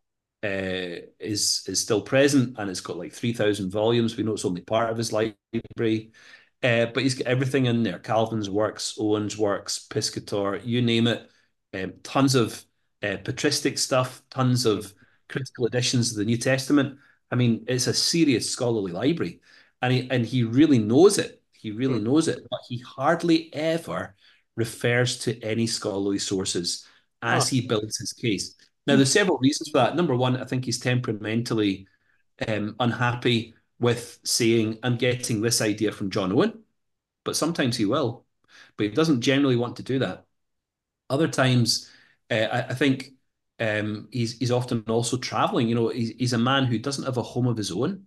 uh, is is still present, and it's got like three thousand volumes. We know it's only part of his library, uh, but he's got everything in there: Calvin's works, Owen's works, Piscator, you name it. Um, tons of uh, patristic stuff, tons of critical editions of the New Testament. I mean, it's a serious scholarly library, and he and he really knows it. He really Hmm. knows it, but he hardly ever refers to any scholarly sources as Huh. he builds his case. Now, there's several reasons for that. Number one, I think he's temperamentally um, unhappy with saying, I'm getting this idea from John Owen, but sometimes he will, but he doesn't generally want to do that. Other times, uh, I, I think um, he's he's often also traveling. You know, he's, he's a man who doesn't have a home of his own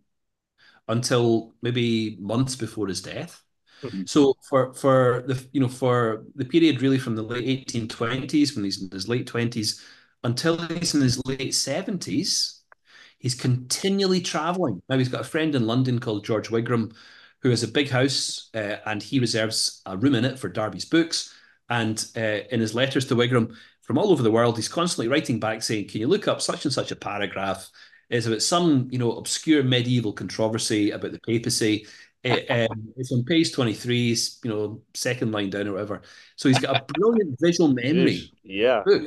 until maybe months before his death. Mhm. So for for the you know for the period really from the late eighteen twenties when he's in his late twenties until he's in his late seventies, he's continually traveling. Now he's got a friend in London called George Wigram, who has a big house uh, and he reserves a room in it for Darby's books. And uh, in his letters to Wigram from all over the world, he's constantly writing back saying, "Can you look up such and such a paragraph? It's about some you know obscure medieval controversy about the papacy." It, um, it's on page twenty-three, you know, second line down or whatever. So he's got a brilliant visual Jeez. memory Yeah. book,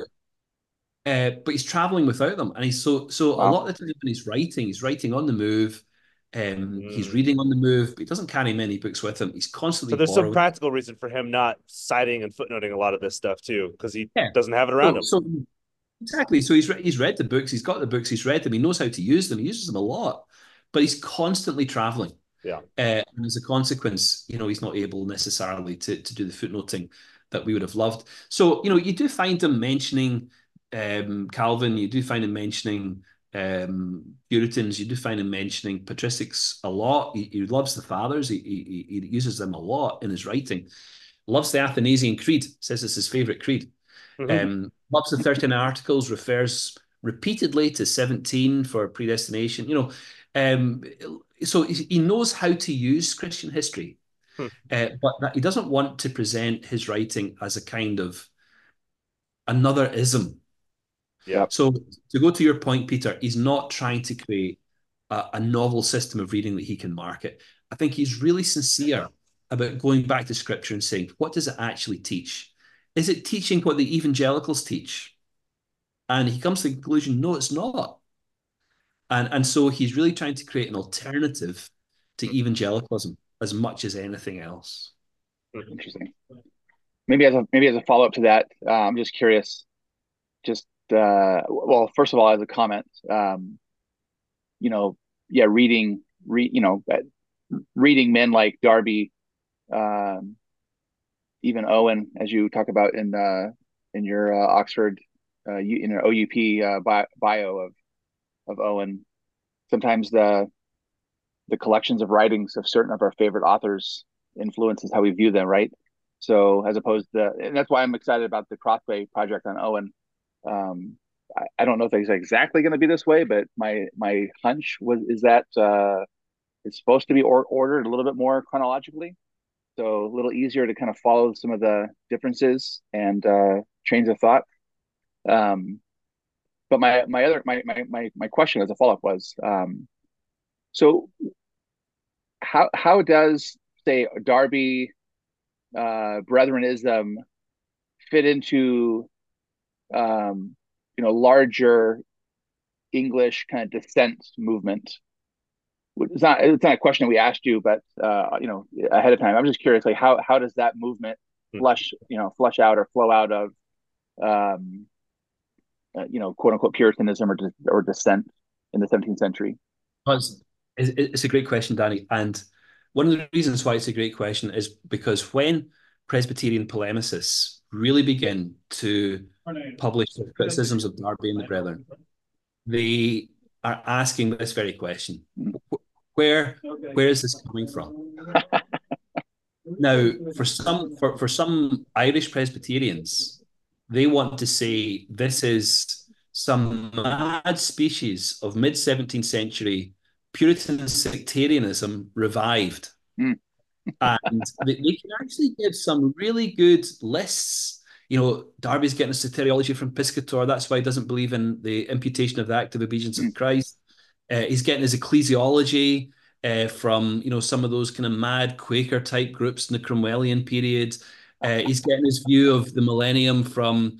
uh, but he's traveling without them. And he's so so a Wow. lot of the time when he's writing, he's writing on the move. Um, he's Mm. reading on the move, but he doesn't carry many books with him. He's So constantly there's some borrowing. practical reason for him not citing and footnoting a lot of this stuff too, because he Yeah. doesn't have it around So, him. so exactly. So he's re- he's read the books. He's got the books. He's read them. He knows how to use them. He uses them a lot, but he's constantly traveling. Yeah. Uh, and as a consequence, you know, he's not able necessarily to, to do the footnoting that we would have loved. So, you know, you do find him mentioning um, Calvin, you do find him mentioning um, Puritans, you do find him mentioning patristics a lot. He, he loves the fathers, he, he, he uses them a lot in his writing. Loves the Athanasian Creed, says it's his favorite creed. Mhm. Um, loves the thirteen Articles, refers repeatedly to seventeen for predestination. You know, um, so he knows how to use Christian history, Hmm. uh, but that he doesn't want to present his writing as a kind of another ism. Yeah. So to go to your point, Peter, he's not trying to create a, a novel system of reading that he can market. I think he's really sincere about going back to scripture and saying, what does it actually teach? Is it teaching what the evangelicals teach? And he comes to the conclusion, no, it's not. And, and so he's really trying to create an alternative to evangelicalism as much as anything else. Interesting. Maybe as a maybe as a follow up to that, uh, I'm just curious. Just uh, well, first of all, as a comment, um, you know, yeah, reading, re, you know, reading men like Darby, um, even Owen, as you talk about in uh, in your uh, Oxford, uh, in your O U P uh, bio of of Owen. Sometimes the the collections of writings of certain of our favorite authors influences how we view them, right? So as opposed to, and that's why I'm excited about the Crossway project on Owen. Um, I, I don't know if it's exactly going to be this way, but my my hunch was is that uh, it's supposed to be or, ordered a little bit more chronologically, so a little easier to kind of follow some of the differences and uh, trains of thought. Um, but my my other my my my my question as a follow up was, um, so how how does, say, Darby uh, Brethrenism fit into um, you know larger English kind of dissent movement? It's not it's not a question that we asked you, but uh, you know ahead of time. I'm just curious, like how how does that movement flush you know flush out or flow out of um, uh, you know quote unquote Puritanism or or dissent in the seventeenth century? Well, it's, it's a great question, Danny. And one of the reasons why it's a great question is because when Presbyterian polemicists really begin to publish their criticisms of Darby and the Brethren, they are asking this very question: where where is this coming from? Now, for some for, for some Irish Presbyterians, they want to say this is some mad species of mid seventeenth century Puritan sectarianism revived. Mm. And they, they can actually give some really good lists. You know, Darby's getting his soteriology from Piscator. That's why he doesn't believe in the imputation of the act of obedience Mm. of Christ. Uh, he's getting his ecclesiology uh, from, you know, some of those kind of mad Quaker type groups in the Cromwellian period. Uh, he's getting his view of the millennium from,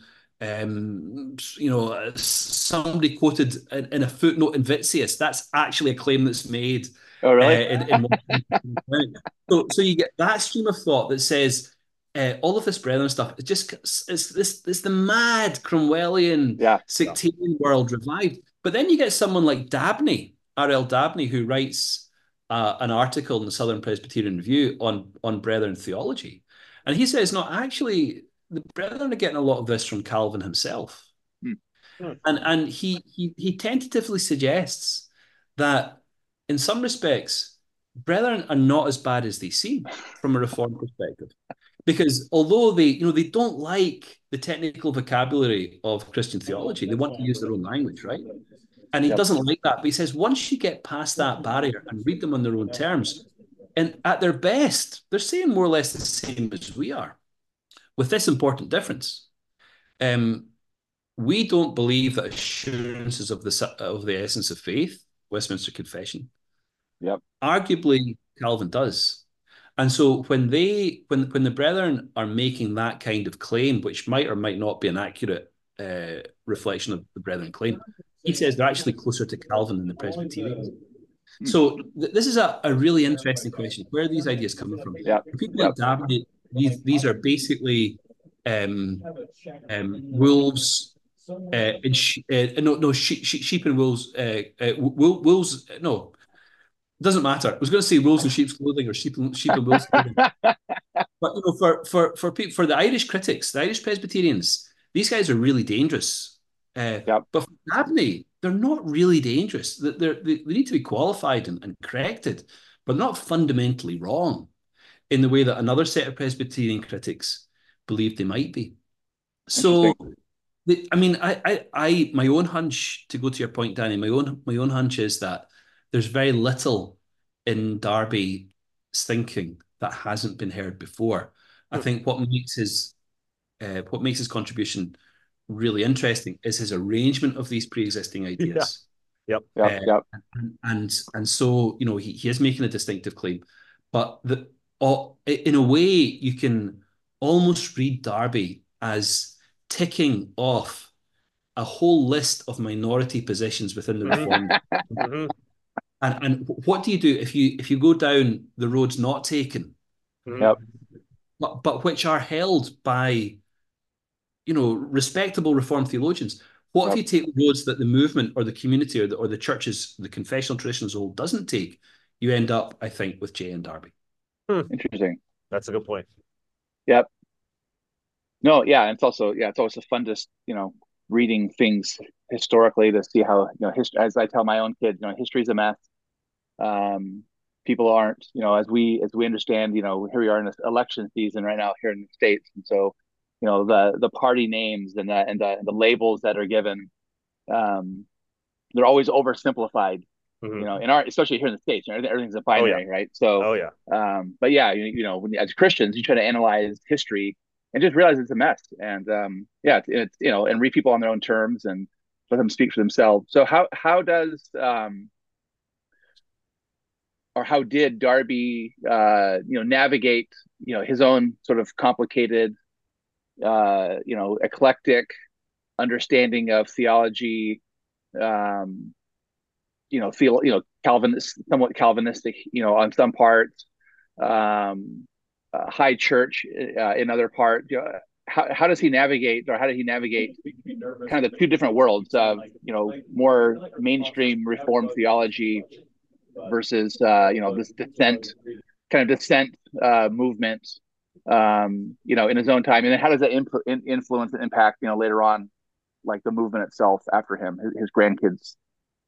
um, you know, somebody quoted in, in a footnote in Vitius. That's actually a claim that's made. Oh, really? Uh, in, in so, so you get that stream of thought that says uh, all of this Brethren stuff. It's just it's this it's the mad Cromwellian Yeah. sectarian yeah. world revived. But then you get someone like Dabney, R L Dabney, who writes uh, an article in the Southern Presbyterian Review on on Brethren theology, and he says, no, actually, the Brethren are getting a lot of this from Calvin himself, hmm. and and he he he tentatively suggests that in some respects, Brethren are not as bad as they seem from a Reformed perspective. Because although they, you know, they don't like the technical vocabulary of Christian theology, they want to use their own language, right? And he Yep. doesn't like that. But he says once you get past that barrier and read them on their own terms, and at their best, they're saying more or less the same as we are, with this important difference. Um, we don't believe that assurances of the of the essence of faith, Westminster Confession. Yep. Arguably, Calvin does. And so when they when when the Brethren are making that kind of claim, which might or might not be an accurate uh, reflection of the Brethren claim, he says they're actually closer to Calvin than the Presbyterians. Hmm. So th this is a, a really interesting question. Where are these ideas coming from? Yep. People Yep. like Dabney, these these are basically um, um, wolves. Uh, and sh uh, no, no, sheep, sheep and wolves. Uh, uh, wolves. No, doesn't matter. I was going to say wolves in sheep's clothing or sheep and sheep and wolves clothing. But you know, for for for people, for the Irish critics, the Irish Presbyterians, these guys are really dangerous. Uh, yep. But for Dabney, they're not really dangerous. They're, they they need to be qualified and, and corrected, but not fundamentally wrong in the way that another set of Presbyterian critics believed they might be. So, the, I mean, I, I, I, my own hunch, to go to your point, Danny, my own, my own hunch is that there's very little in Darby's thinking that hasn't been heard before. I think what makes his, uh, what makes his contribution really interesting is his arrangement of these pre-existing ideas. Yeah. Yep. Uh, Yep. Yep. And, and and so you know he, he is making a distinctive claim, but the uh, in a way you can almost read Darby as ticking off a whole list of minority positions within the Reformed. Mm-hmm. And and what do you do if you if you go down the roads not taken, Yep. but but which are held by, you know, respectable Reformed theologians? What if Yep. you take the roads that the movement or the community or the, or the churches, the confessional tradition as a whole doesn't take? You end up, I think, with Jay and Darby. Hmm. Interesting. That's a good point. Yep. No, yeah, and it's also yeah, it's always fun to you know reading things historically to see how you know history. As I tell my own kids, you know, history's a mess. Um, People aren't you know as we as we understand. You know, here we are in this election season right now here in the States, and so you know the the party names and the and the, and the labels that are given, um, they're always oversimplified. Mhm. You know, in our especially here in the States, you know, everything's a Oh, yeah. binary, right? So Oh yeah. um, but yeah, you, you know, when as Christians, you try to analyze history and just realize it's a mess. And um, yeah, it's, it's you know, and read people on their own terms and let them speak for themselves. So how how does um, or how did Darby uh, you know navigate you know his own sort of complicated uh, you know eclectic understanding of theology, um, you know, feel you know Calvinist, somewhat Calvinistic, you know, on some parts, um, uh, high church uh, in other parts. You know, how how does he navigate, or how did he navigate kind of the two different worlds of you know more mainstream Reformed theology versus uh, you know this dissent kind of dissent uh, movement, um, you know, in his own time, and then how does that inf- influence and impact you know later on, like the movement itself after him, his, his grandkids.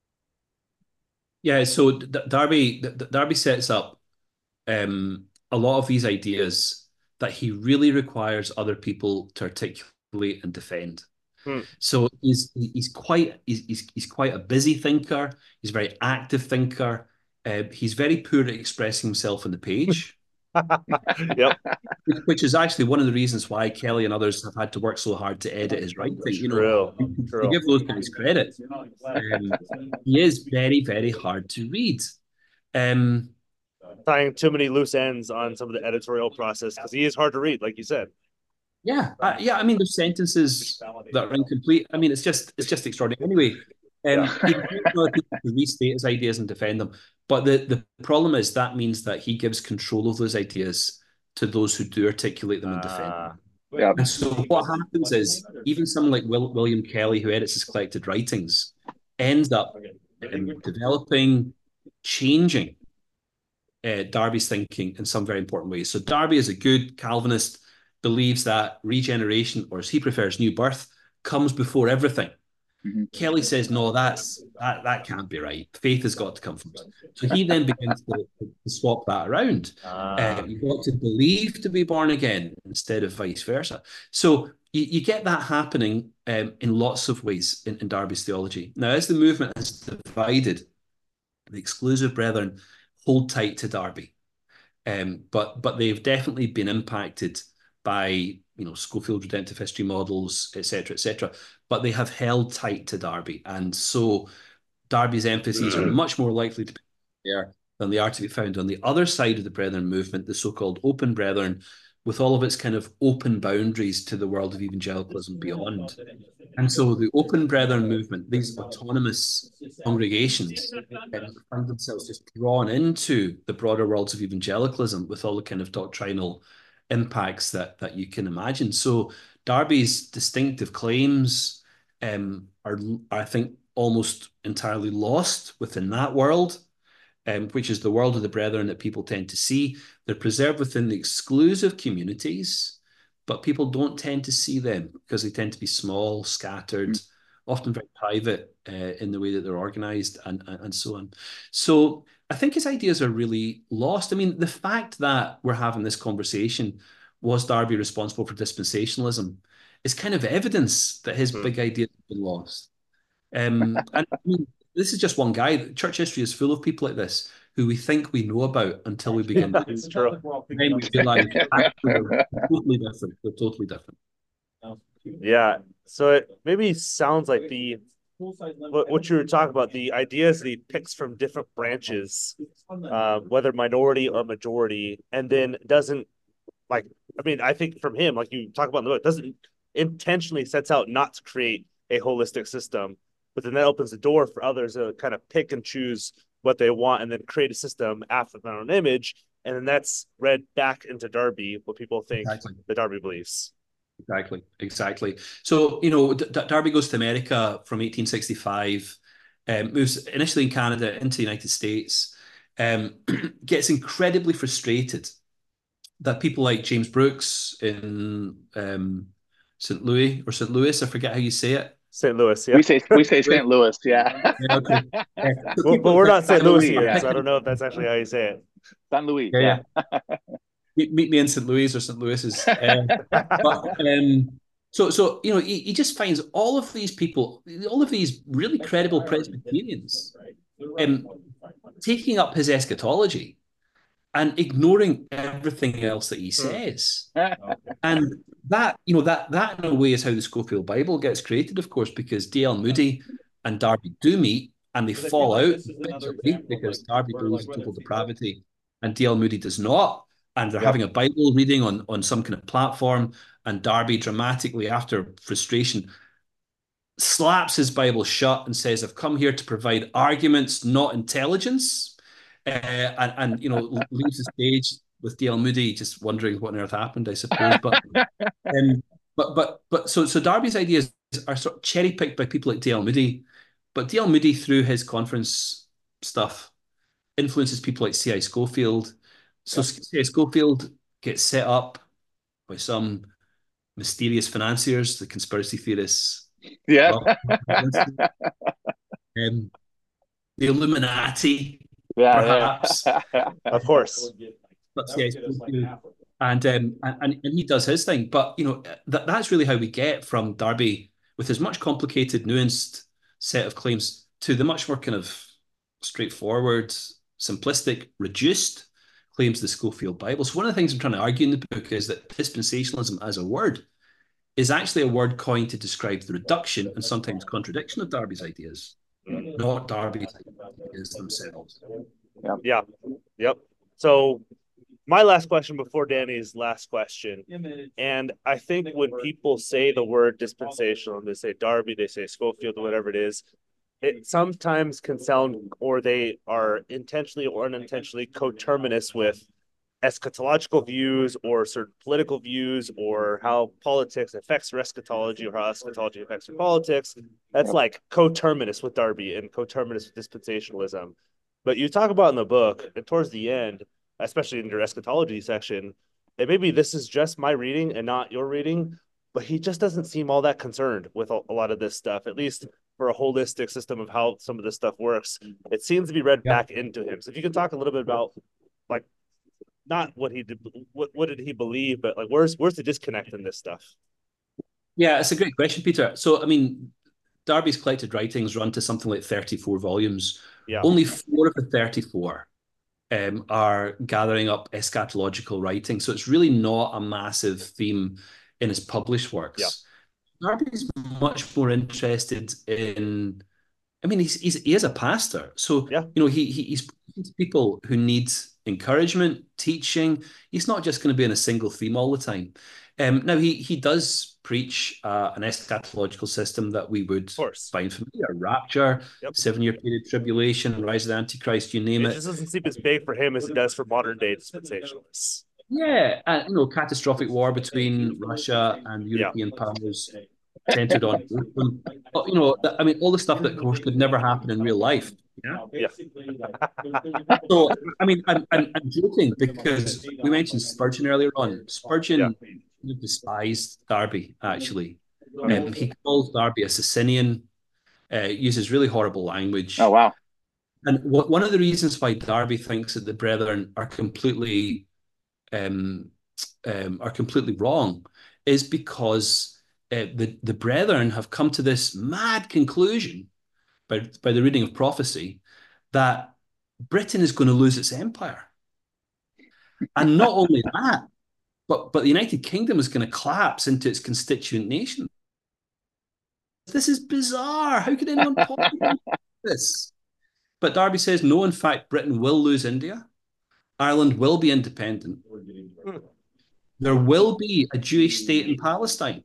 Yeah, so D- Darby D- Darby sets up um, a lot of these ideas that he really requires other people to articulate and defend. Hmm. So he's he's quite he's, he's he's quite a busy thinker. He's a very active thinker. Uh, he's very poor at expressing himself on the page, Yep. which, which is actually one of the reasons why Kelly and others have had to work so hard to edit his writing. You know, True. to True. give those guys credit, um, he is very very hard to read. Um, Tying too many loose ends on some of the editorial process because he is hard to read, like you said. Yeah, uh, yeah. I mean, there's sentences that are incomplete. I mean, it's just it's just extraordinary. Anyway, um, Yeah. he expects other people to restate his ideas and defend them. But the the problem is that means that he gives control of those ideas to those who do articulate them and defend them. Uh, Yeah, And so what happens is even someone like Will, William Kelly, who edits his collected writings, ends up um, developing, changing uh, Darby's thinking in some very important ways. So Darby is a good Calvinist, believes that regeneration, or as he prefers, new birth, comes before everything. mm-hmm. Kelly says, no, that's that that can't be right. Faith has got to come first. So he then begins to, to swap that around. Uh, uh, you've got to believe to be born again instead of vice versa. So you, you get that happening um, in lots of ways in, in Darby's theology. Now, as the movement has divided, the exclusive brethren hold tight to Darby. Um, but but they've definitely been impacted by you know Schofield redemptive history models, et cetera, et cetera. But they have held tight to Darby, and so Darby's emphases are much more likely to be there than they are to be found on the other side of the Brethren movement, the so-called Open Brethren, with all of its kind of open boundaries to the world of evangelicalism beyond. And so the Open Brethren movement, these autonomous congregations, um, find themselves just drawn into the broader worlds of evangelicalism with all the kind of doctrinal impacts that that you can imagine. So Darby's distinctive claims um, are, I think, almost entirely lost within that world, um, which is the world of the brethren that people tend to see. They're preserved within the exclusive communities, but people don't tend to see them because they tend to be small, scattered, often very private uh, in the way that they're organized, and, and so on. So I think his ideas are really lost. I mean, the fact that we're having this conversation, was Darby responsible for dispensationalism, is kind of evidence that his Hmm. big ideas have been lost. Um, and I mean, this is just one guy. Church history is full of people like this who we think we know about until we begin to That's true. and then we realize actually they're totally different. They're totally different. Yeah. So it maybe sounds like the what, what you were talking about, the ideas that he picks from different branches, uh, whether minority or majority, and then doesn't like. I mean, I think from him, like you talk about in the book, doesn't intentionally sets out not to create a holistic system, but then that opens the door for others to kind of pick and choose what they want and then create a system after their own image. And then that's read back into Darby, what people think Exactly. the Darby beliefs. Exactly, exactly. So, you know, D Darby goes to America from eighteen sixty-five, um, moves initially in Canada into the United States, um, gets incredibly frustrated that people like James Brooks in um, Saint Louis or Saint Louis, I forget how you say it. Saint Louis, yeah. We say we say Saint Louis, yeah. Yeah, okay. Uh, so Well, but people we're that, not that Saint Louis, Louisians, yeah. so I don't know if that's actually how you say it. Saint Louis, yeah, yeah. yeah. Meet, meet me in Saint Louis or Saint Louis's. Uh, but um, so so you know, he, he just finds all of these people, all of these really credible Presbyterians, um, taking up his eschatology and ignoring everything else that he says. And that, you know, that that in a way is how the Scofield Bible gets created, of course, because D L Moody and Darby do meet and they fall out bitterly because Darby believes in total depravity and D L Moody does not. And they're Yep. having a Bible reading on, on some kind of platform, and Darby dramatically, after frustration, slaps his Bible shut and says, I've come here to provide arguments, not intelligence. Uh, and, and, you know, leaves the stage with D L Moody just wondering what on earth happened, I suppose. But, um, but, but, but, so, so Darby's ideas are sort of cherry picked by people like D L Moody, but D L Moody, through his conference stuff, influences people like C I Scofield. So yep. C I Scofield gets set up by some mysterious financiers, the conspiracy theorists. Yeah. um, the Illuminati, yeah, perhaps. Yeah. Of course. But, yeah, and, um, and and he does his thing. But, you know, that, that's really how we get from Darby, with his much complicated, nuanced set of claims, to the much more kind of straightforward, simplistic, reduced claims of the Scofield Bible. So one of the things I'm trying to argue in the book is that dispensationalism as a word is actually a word coined to describe the reduction and sometimes contradiction of Darby's ideas, not Darby's ideas themselves. Yeah. Yeah. Yep. So my last question before Danny's last question, and I think when people say the word dispensational, they say Darby, they say Scofield, whatever it is, it sometimes can sound, or they are intentionally or unintentionally coterminous with eschatological views or certain political views, or how politics affects your eschatology, or how eschatology affects your politics. That's yep. like coterminous with Darby and coterminous with dispensationalism. But you talk about in the book, and towards the end, especially in your eschatology section, and maybe this is just my reading and not your reading, but he just doesn't seem all that concerned with a, a lot of this stuff, at least for a holistic system of how some of this stuff works. It seems to be read yeah. back into him. So if you can talk a little bit about, like, not what he did, what, what did he believe, but like, where's where's the disconnect in this stuff? Yeah, it's a great question, Peter. So, I mean, Darby's collected writings run to something like thirty-four volumes. Yeah. Only four of the thirty-four um, are gathering up eschatological writing. So it's really not a massive theme in his published works. Yeah. Darby's much more interested in, I mean, he's, he's he is a pastor. So, yeah. you know, he, he he's people who need encouragement, teaching. He's not just going to be in a single theme all the time. Um, now, he he does preach uh, an eschatological system that we would find familiar: rapture, yep. seven-year period tribulation, rise of the Antichrist, you name it. It just doesn't seem as big for him as it does for modern-day dispensationalists. Yeah, and, you know, catastrophic war between Russia and European yeah. powers centered on Jerusalem. But, you know, I mean, all the stuff that, of course, could never happen in real life. Yeah. yeah. So, I mean, I'm, I'm, I'm joking because we mentioned Spurgeon earlier on. Spurgeon yeah. despised Darby, actually. Um, he calls Darby a Socinian, uh, uses really horrible language. Oh, wow. And what, one of the reasons why Darby thinks that the brethren are completely um, um, are completely wrong is because uh, the, the brethren have come to this mad conclusion by, by the reading of prophecy that Britain is going to lose its empire. And not only that, but, but the United Kingdom is going to collapse into its constituent nation. This is bizarre. How could anyone possibly do this? But Darby says, no, in fact, Britain will lose India. Ireland will be independent. There will be a Jewish state in Palestine.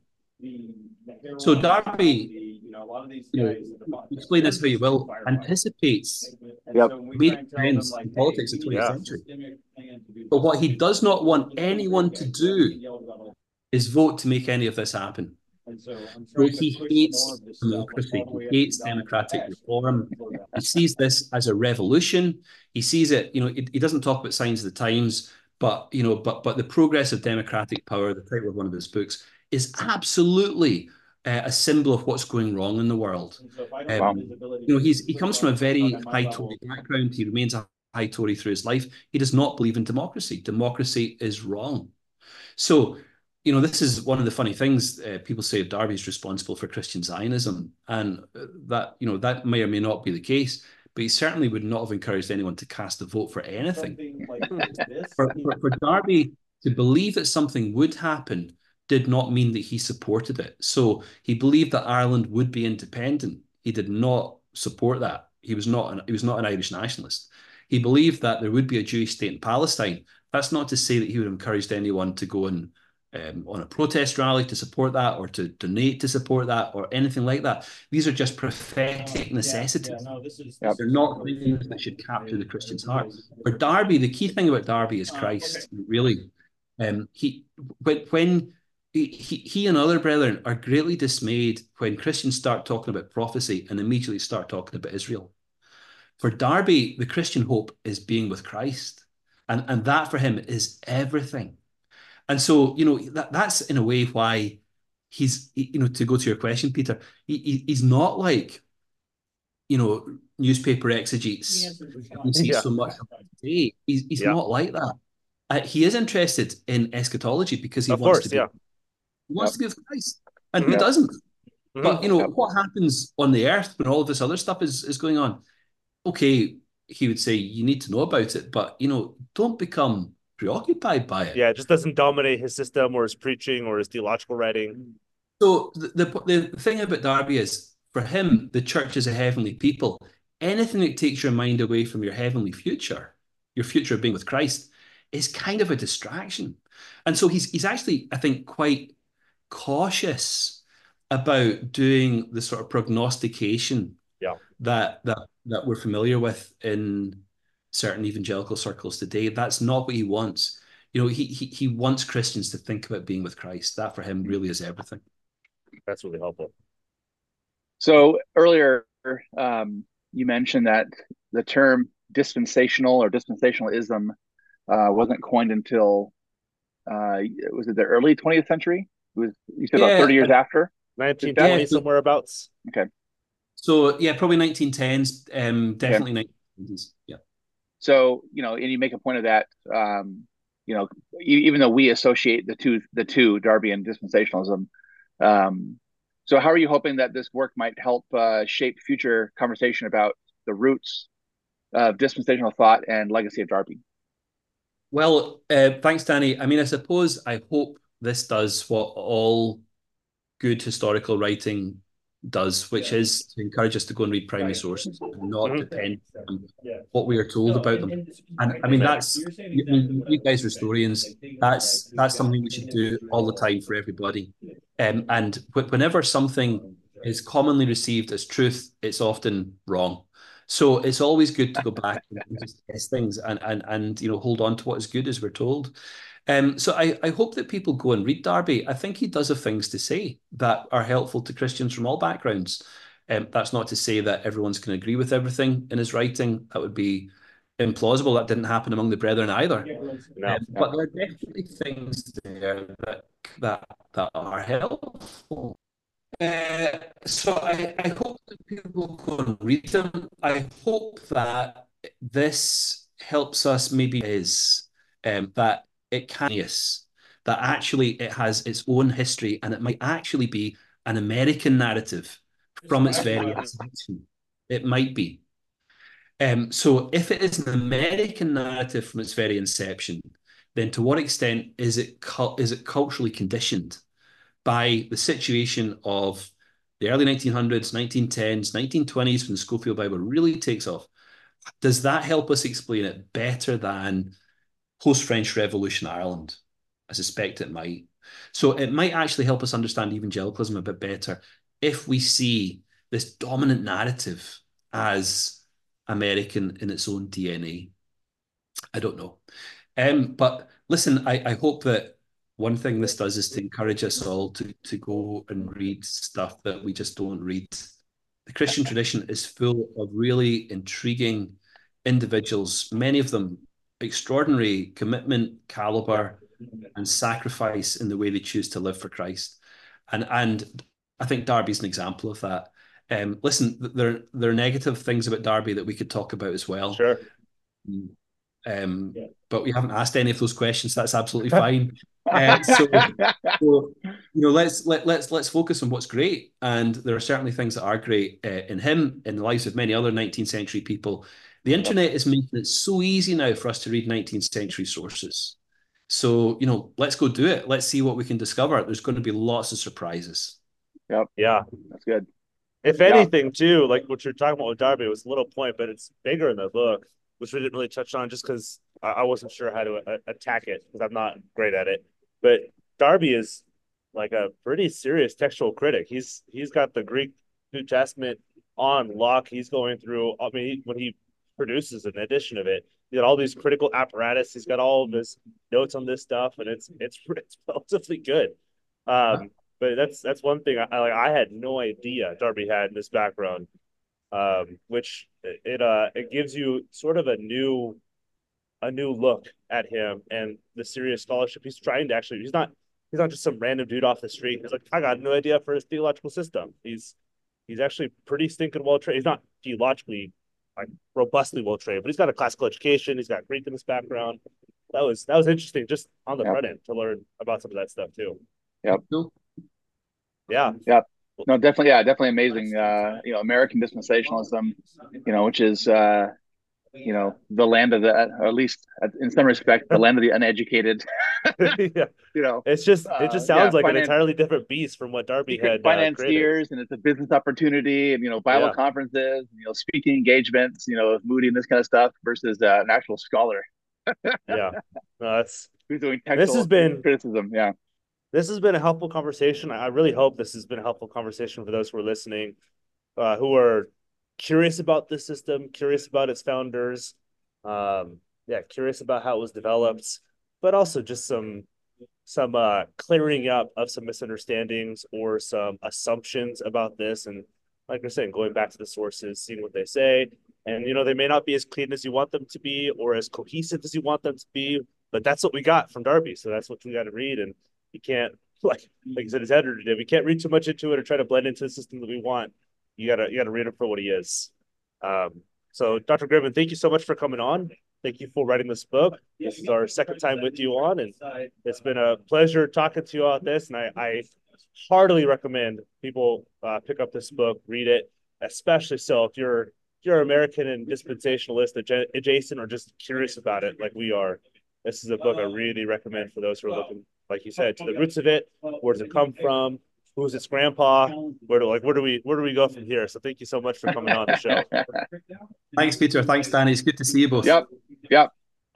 So Darby, you know, explain this how you will, anticipates yep. major trends in politics of the twentieth yeah. century. But what he does not want anyone to do his vote to make any of this happen. So he hates democracy. He hates democratic reform. He sees this as a revolution. He sees it, you know, he, he doesn't talk about signs of the times, but, you know, but but the progress of democratic power, the title of one of his books, is absolutely uh, a symbol of what's going wrong in the world. Um, you know, he's he comes from a very high Tory background. He remains a high Tory through his life. He does not believe in democracy. Democracy is wrong. So, you know, this is one of the funny things. Uh, people say Darby is responsible for Christian Zionism, and that, you know, that may or may not be the case, but he certainly would not have encouraged anyone to cast a vote for anything. for, for, for Darby to believe that something would happen did not mean that he supported it. So he believed that Ireland would be independent. He did not support that. He was not an, he was not an Irish nationalist. He believed that there would be a Jewish state in Palestine. That's not to say that he would have encouraged anyone to go and Um, on a protest rally to support that, or to donate to support that, or anything like that. These are just prophetic necessities. Yeah, yeah, no, this is, this They're not things that should capture the Christian's heart. For Darby, the key thing about Darby is Christ. Oh, okay. Really, um, he when when he, he and other brethren are greatly dismayed when Christians start talking about prophecy and immediately start talking about Israel. For Darby, the Christian hope is being with Christ, and and that for him is everything. And so, you know, that, that's in a way why he's, you know, to go to your question, Peter, he, he, he's not like, you know, newspaper exegetes. You see yeah. so much today. He's, he's yeah. not like that. Uh, he is interested in eschatology because he of wants course, to be, yeah. he wants yep. to be with Christ. And who doesn't? Mm-hmm. But, you know, yep. what happens on the earth when all of this other stuff is, is going on? Okay, he would say, you need to know about it, but, you know, don't become preoccupied by it. Yeah, it just doesn't dominate his system or his preaching or his theological writing. So the, the, the thing about Darby is, for him, the church is a heavenly people. Anything that takes your mind away from your heavenly future, your future of being with Christ, is kind of a distraction. And so he's he's actually, I think, quite cautious about doing the sort of prognostication yeah. that that that we're familiar with in certain evangelical circles today. That's not what he wants. You know, he, he he wants Christians to think about being with Christ. That for him really is everything. That's really helpful. So earlier, um, you mentioned that the term dispensational or dispensationalism uh, wasn't coined until uh, was it the early twentieth century? It was you said yeah, about thirty years after nineteen twenty yeah. somewhere abouts. Okay. So yeah, probably nineteen tens. Um, definitely okay. nineteen twenties. Yeah. So, you know, and you make a point of that, um, you know, even though we associate the two, the two, Darby and dispensationalism. Um, so how are you hoping that this work might help uh, shape future conversation about the roots of dispensational thought and legacy of Darby? Well, uh, thanks, Danny. I mean, I suppose I hope this does what all good historical writing does, which yeah. is to encourage us to go and read primary sources and not mm-hmm. depend on yeah. what we are told no, about and, them. And, and I mean, that's, you, that you guys historians, that's that's something we should do all the time for everybody. Um, and whenever something is commonly received as truth, it's often wrong. So it's always good to go back and just test things and, and, and you know, hold on to what is good as we're told. Um, so I, I hope that people go and read Darby. I think he does have things to say that are helpful to Christians from all backgrounds. Um, that's not to say that everyone's going to agree with everything in his writing. That would be implausible. That didn't happen among the brethren either. No, um, no. But there are definitely things there that that, that are helpful. Uh, so I, I hope that people go and read them. I hope that this helps us maybe is um, that it can that actually it has its own history and it might actually be an American narrative from its very inception. It might be. Um, so if it is an American narrative from its very inception, then to what extent is it is it culturally conditioned by the situation of the early nineteen hundreds, nineteen tens, nineteen twenties, when the Scofield Bible really takes off? Does that help us explain it better than post-French Revolution Ireland? I suspect it might. So it might actually help us understand evangelicalism a bit better if we see this dominant narrative as American in its own D N A. I don't know. Um, but listen, I, I hope that one thing this does is to encourage us all to, to go and read stuff that we just don't read. The Christian tradition is full of really intriguing individuals, many of them extraordinary commitment, caliber, and sacrifice in the way they choose to live for Christ. And and I think Darby's an example of that. Um, listen, there, there are negative things about Darby that we could talk about as well. Sure. Um, yeah. But we haven't asked any of those questions. That's absolutely fine. Uh, so, so, you know, let's let let's let's focus on what's great. And there are certainly things that are great uh, in him, in the lives of many other nineteenth century people. The internet is making it so easy now for us to read nineteenth century sources. So, you know, let's go do it. Let's see what we can discover. There's going to be lots of surprises. Yep. Yeah. That's good. If anything, yeah. too, like what you're talking about with Darby, it was a little point, but it's bigger in the book, which we didn't really touch on just because I wasn't sure how to a- attack it because I'm not great at it. But Darby is like a pretty serious textual critic. He's he's got the Greek New Testament on lock. He's going through, I mean, when he produces an edition of it, he got all these critical apparatus. He's got all of his notes on this stuff, and it's it's it's relatively good. Um, but that's that's one thing I like. I had no idea Darby had in this background, um, which it uh it gives you sort of a new a new look at him and the serious scholarship he's trying to actually. He's not he's not just some random dude off the street. He's like, I got no idea for his theological system. He's he's actually pretty stinking well trained. He's not theologically like robustly well trained, but he's got a classical education. He's got Greek in his background. That was that was interesting just on the yep. front end to learn about some of that stuff too. Yep. Yeah. Yep. No, definitely. Yeah, definitely amazing. Uh, you know, American dispensationalism, you know, which is, uh, you know, the land of the, or at least in some respect, the land of the uneducated. yeah. You know, it's just, it just sounds uh, yeah, like finance, an entirely different beast from what Darby had. Financiers, uh, and it's a business opportunity, and, you know, Bible yeah. conferences, you know, speaking engagements, you know, Moody and this kind of stuff versus uh, an actual scholar. yeah. No, that's, who's doing this has been criticism. Yeah. This has been a helpful conversation. I really hope this has been a helpful conversation for those who are listening, uh, who are curious about this system, curious about its founders, um, yeah, curious about how it was developed, but also just some some uh, clearing up of some misunderstandings or some assumptions about this. And like I was saying, going back to the sources, seeing what they say. And, you know, they may not be as clean as you want them to be or as cohesive as you want them to be, but that's what we got from Darby. So that's what we got to read. And you can't, like like I said, his editor did. We can't read too much into it or try to blend into the system that we want. You gotta you gotta read him for what he is. Um, so, Doctor Gribben, thank you so much for coming on. Thank you for writing this book. This is our second time with you on, and it's been a pleasure talking to you about this. And I, I heartily recommend people uh, pick up this book, read it, especially so if you're if you're American and dispensationalist adjacent or just curious about it, like we are. This is a book I really recommend for those who are looking, like you said, to the roots of it. Where does it come from? Who's its grandpa? Where do like where do we where do we go from here? So thank you so much for coming on the show. Thanks, Peter. Thanks, Danny. It's good to see you both. Yep. Yep.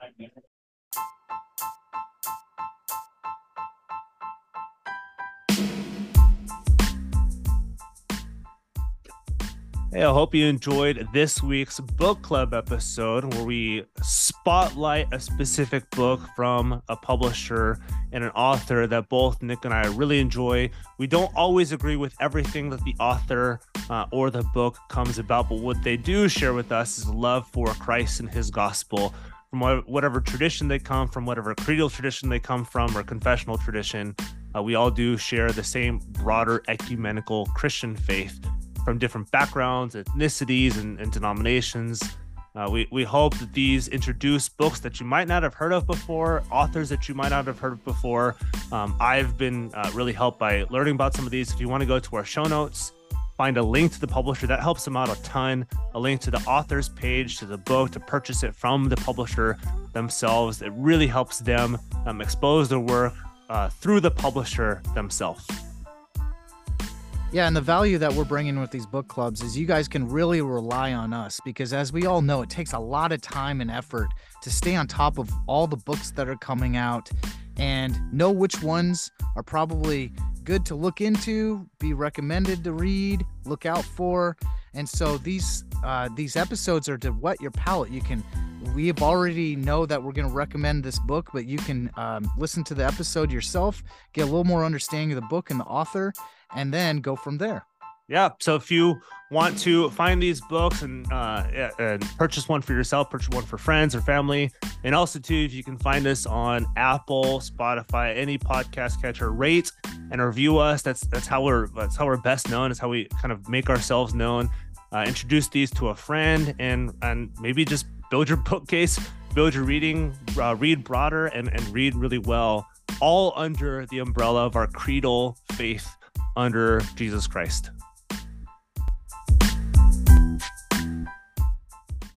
Hey, I hope you enjoyed this week's book club episode where we spotlight a specific book from a publisher and an author that both Nick and I really enjoy. We don't always agree with everything that the author uh, or the book comes about, but what they do share with us is love for Christ and his gospel from whatever tradition they come from, whatever creedal tradition they come from or confessional tradition. Uh, we all do share the same broader ecumenical Christian faith from different backgrounds, ethnicities, and, and denominations. Uh, we, we hope that these introduce books that you might not have heard of before, authors that you might not have heard of before. Um, I've been uh, really helped by learning about some of these. If you want to go to our show notes, find a link to the publisher, that helps them out a ton, a link to the author's page, to the book, to purchase it from the publisher themselves. It really helps them um, expose their work uh, through the publisher themselves. Yeah, and the value that we're bringing with these book clubs is you guys can really rely on us because, as we all know, it takes a lot of time and effort to stay on top of all the books that are coming out and know which ones are probably good to look into, be recommended to read, look out for. And so these uh, these episodes are to whet your palate. You can, we have already know that we're going to recommend this book, but you can um, listen to the episode yourself, get a little more understanding of the book and the author, and then go from there. Yeah. So if you want to find these books and, uh, and purchase one for yourself, purchase one for friends or family. And also too, if you can find us on Apple, Spotify, any podcast catcher, rate and review us. That's, that's how we're, that's how we're best known. It's how we kind of make ourselves known, uh, introduce these to a friend, and, and maybe just build your bookcase, build your reading, uh, read broader and, and read really well, all under the umbrella of our creedal faith under Jesus Christ.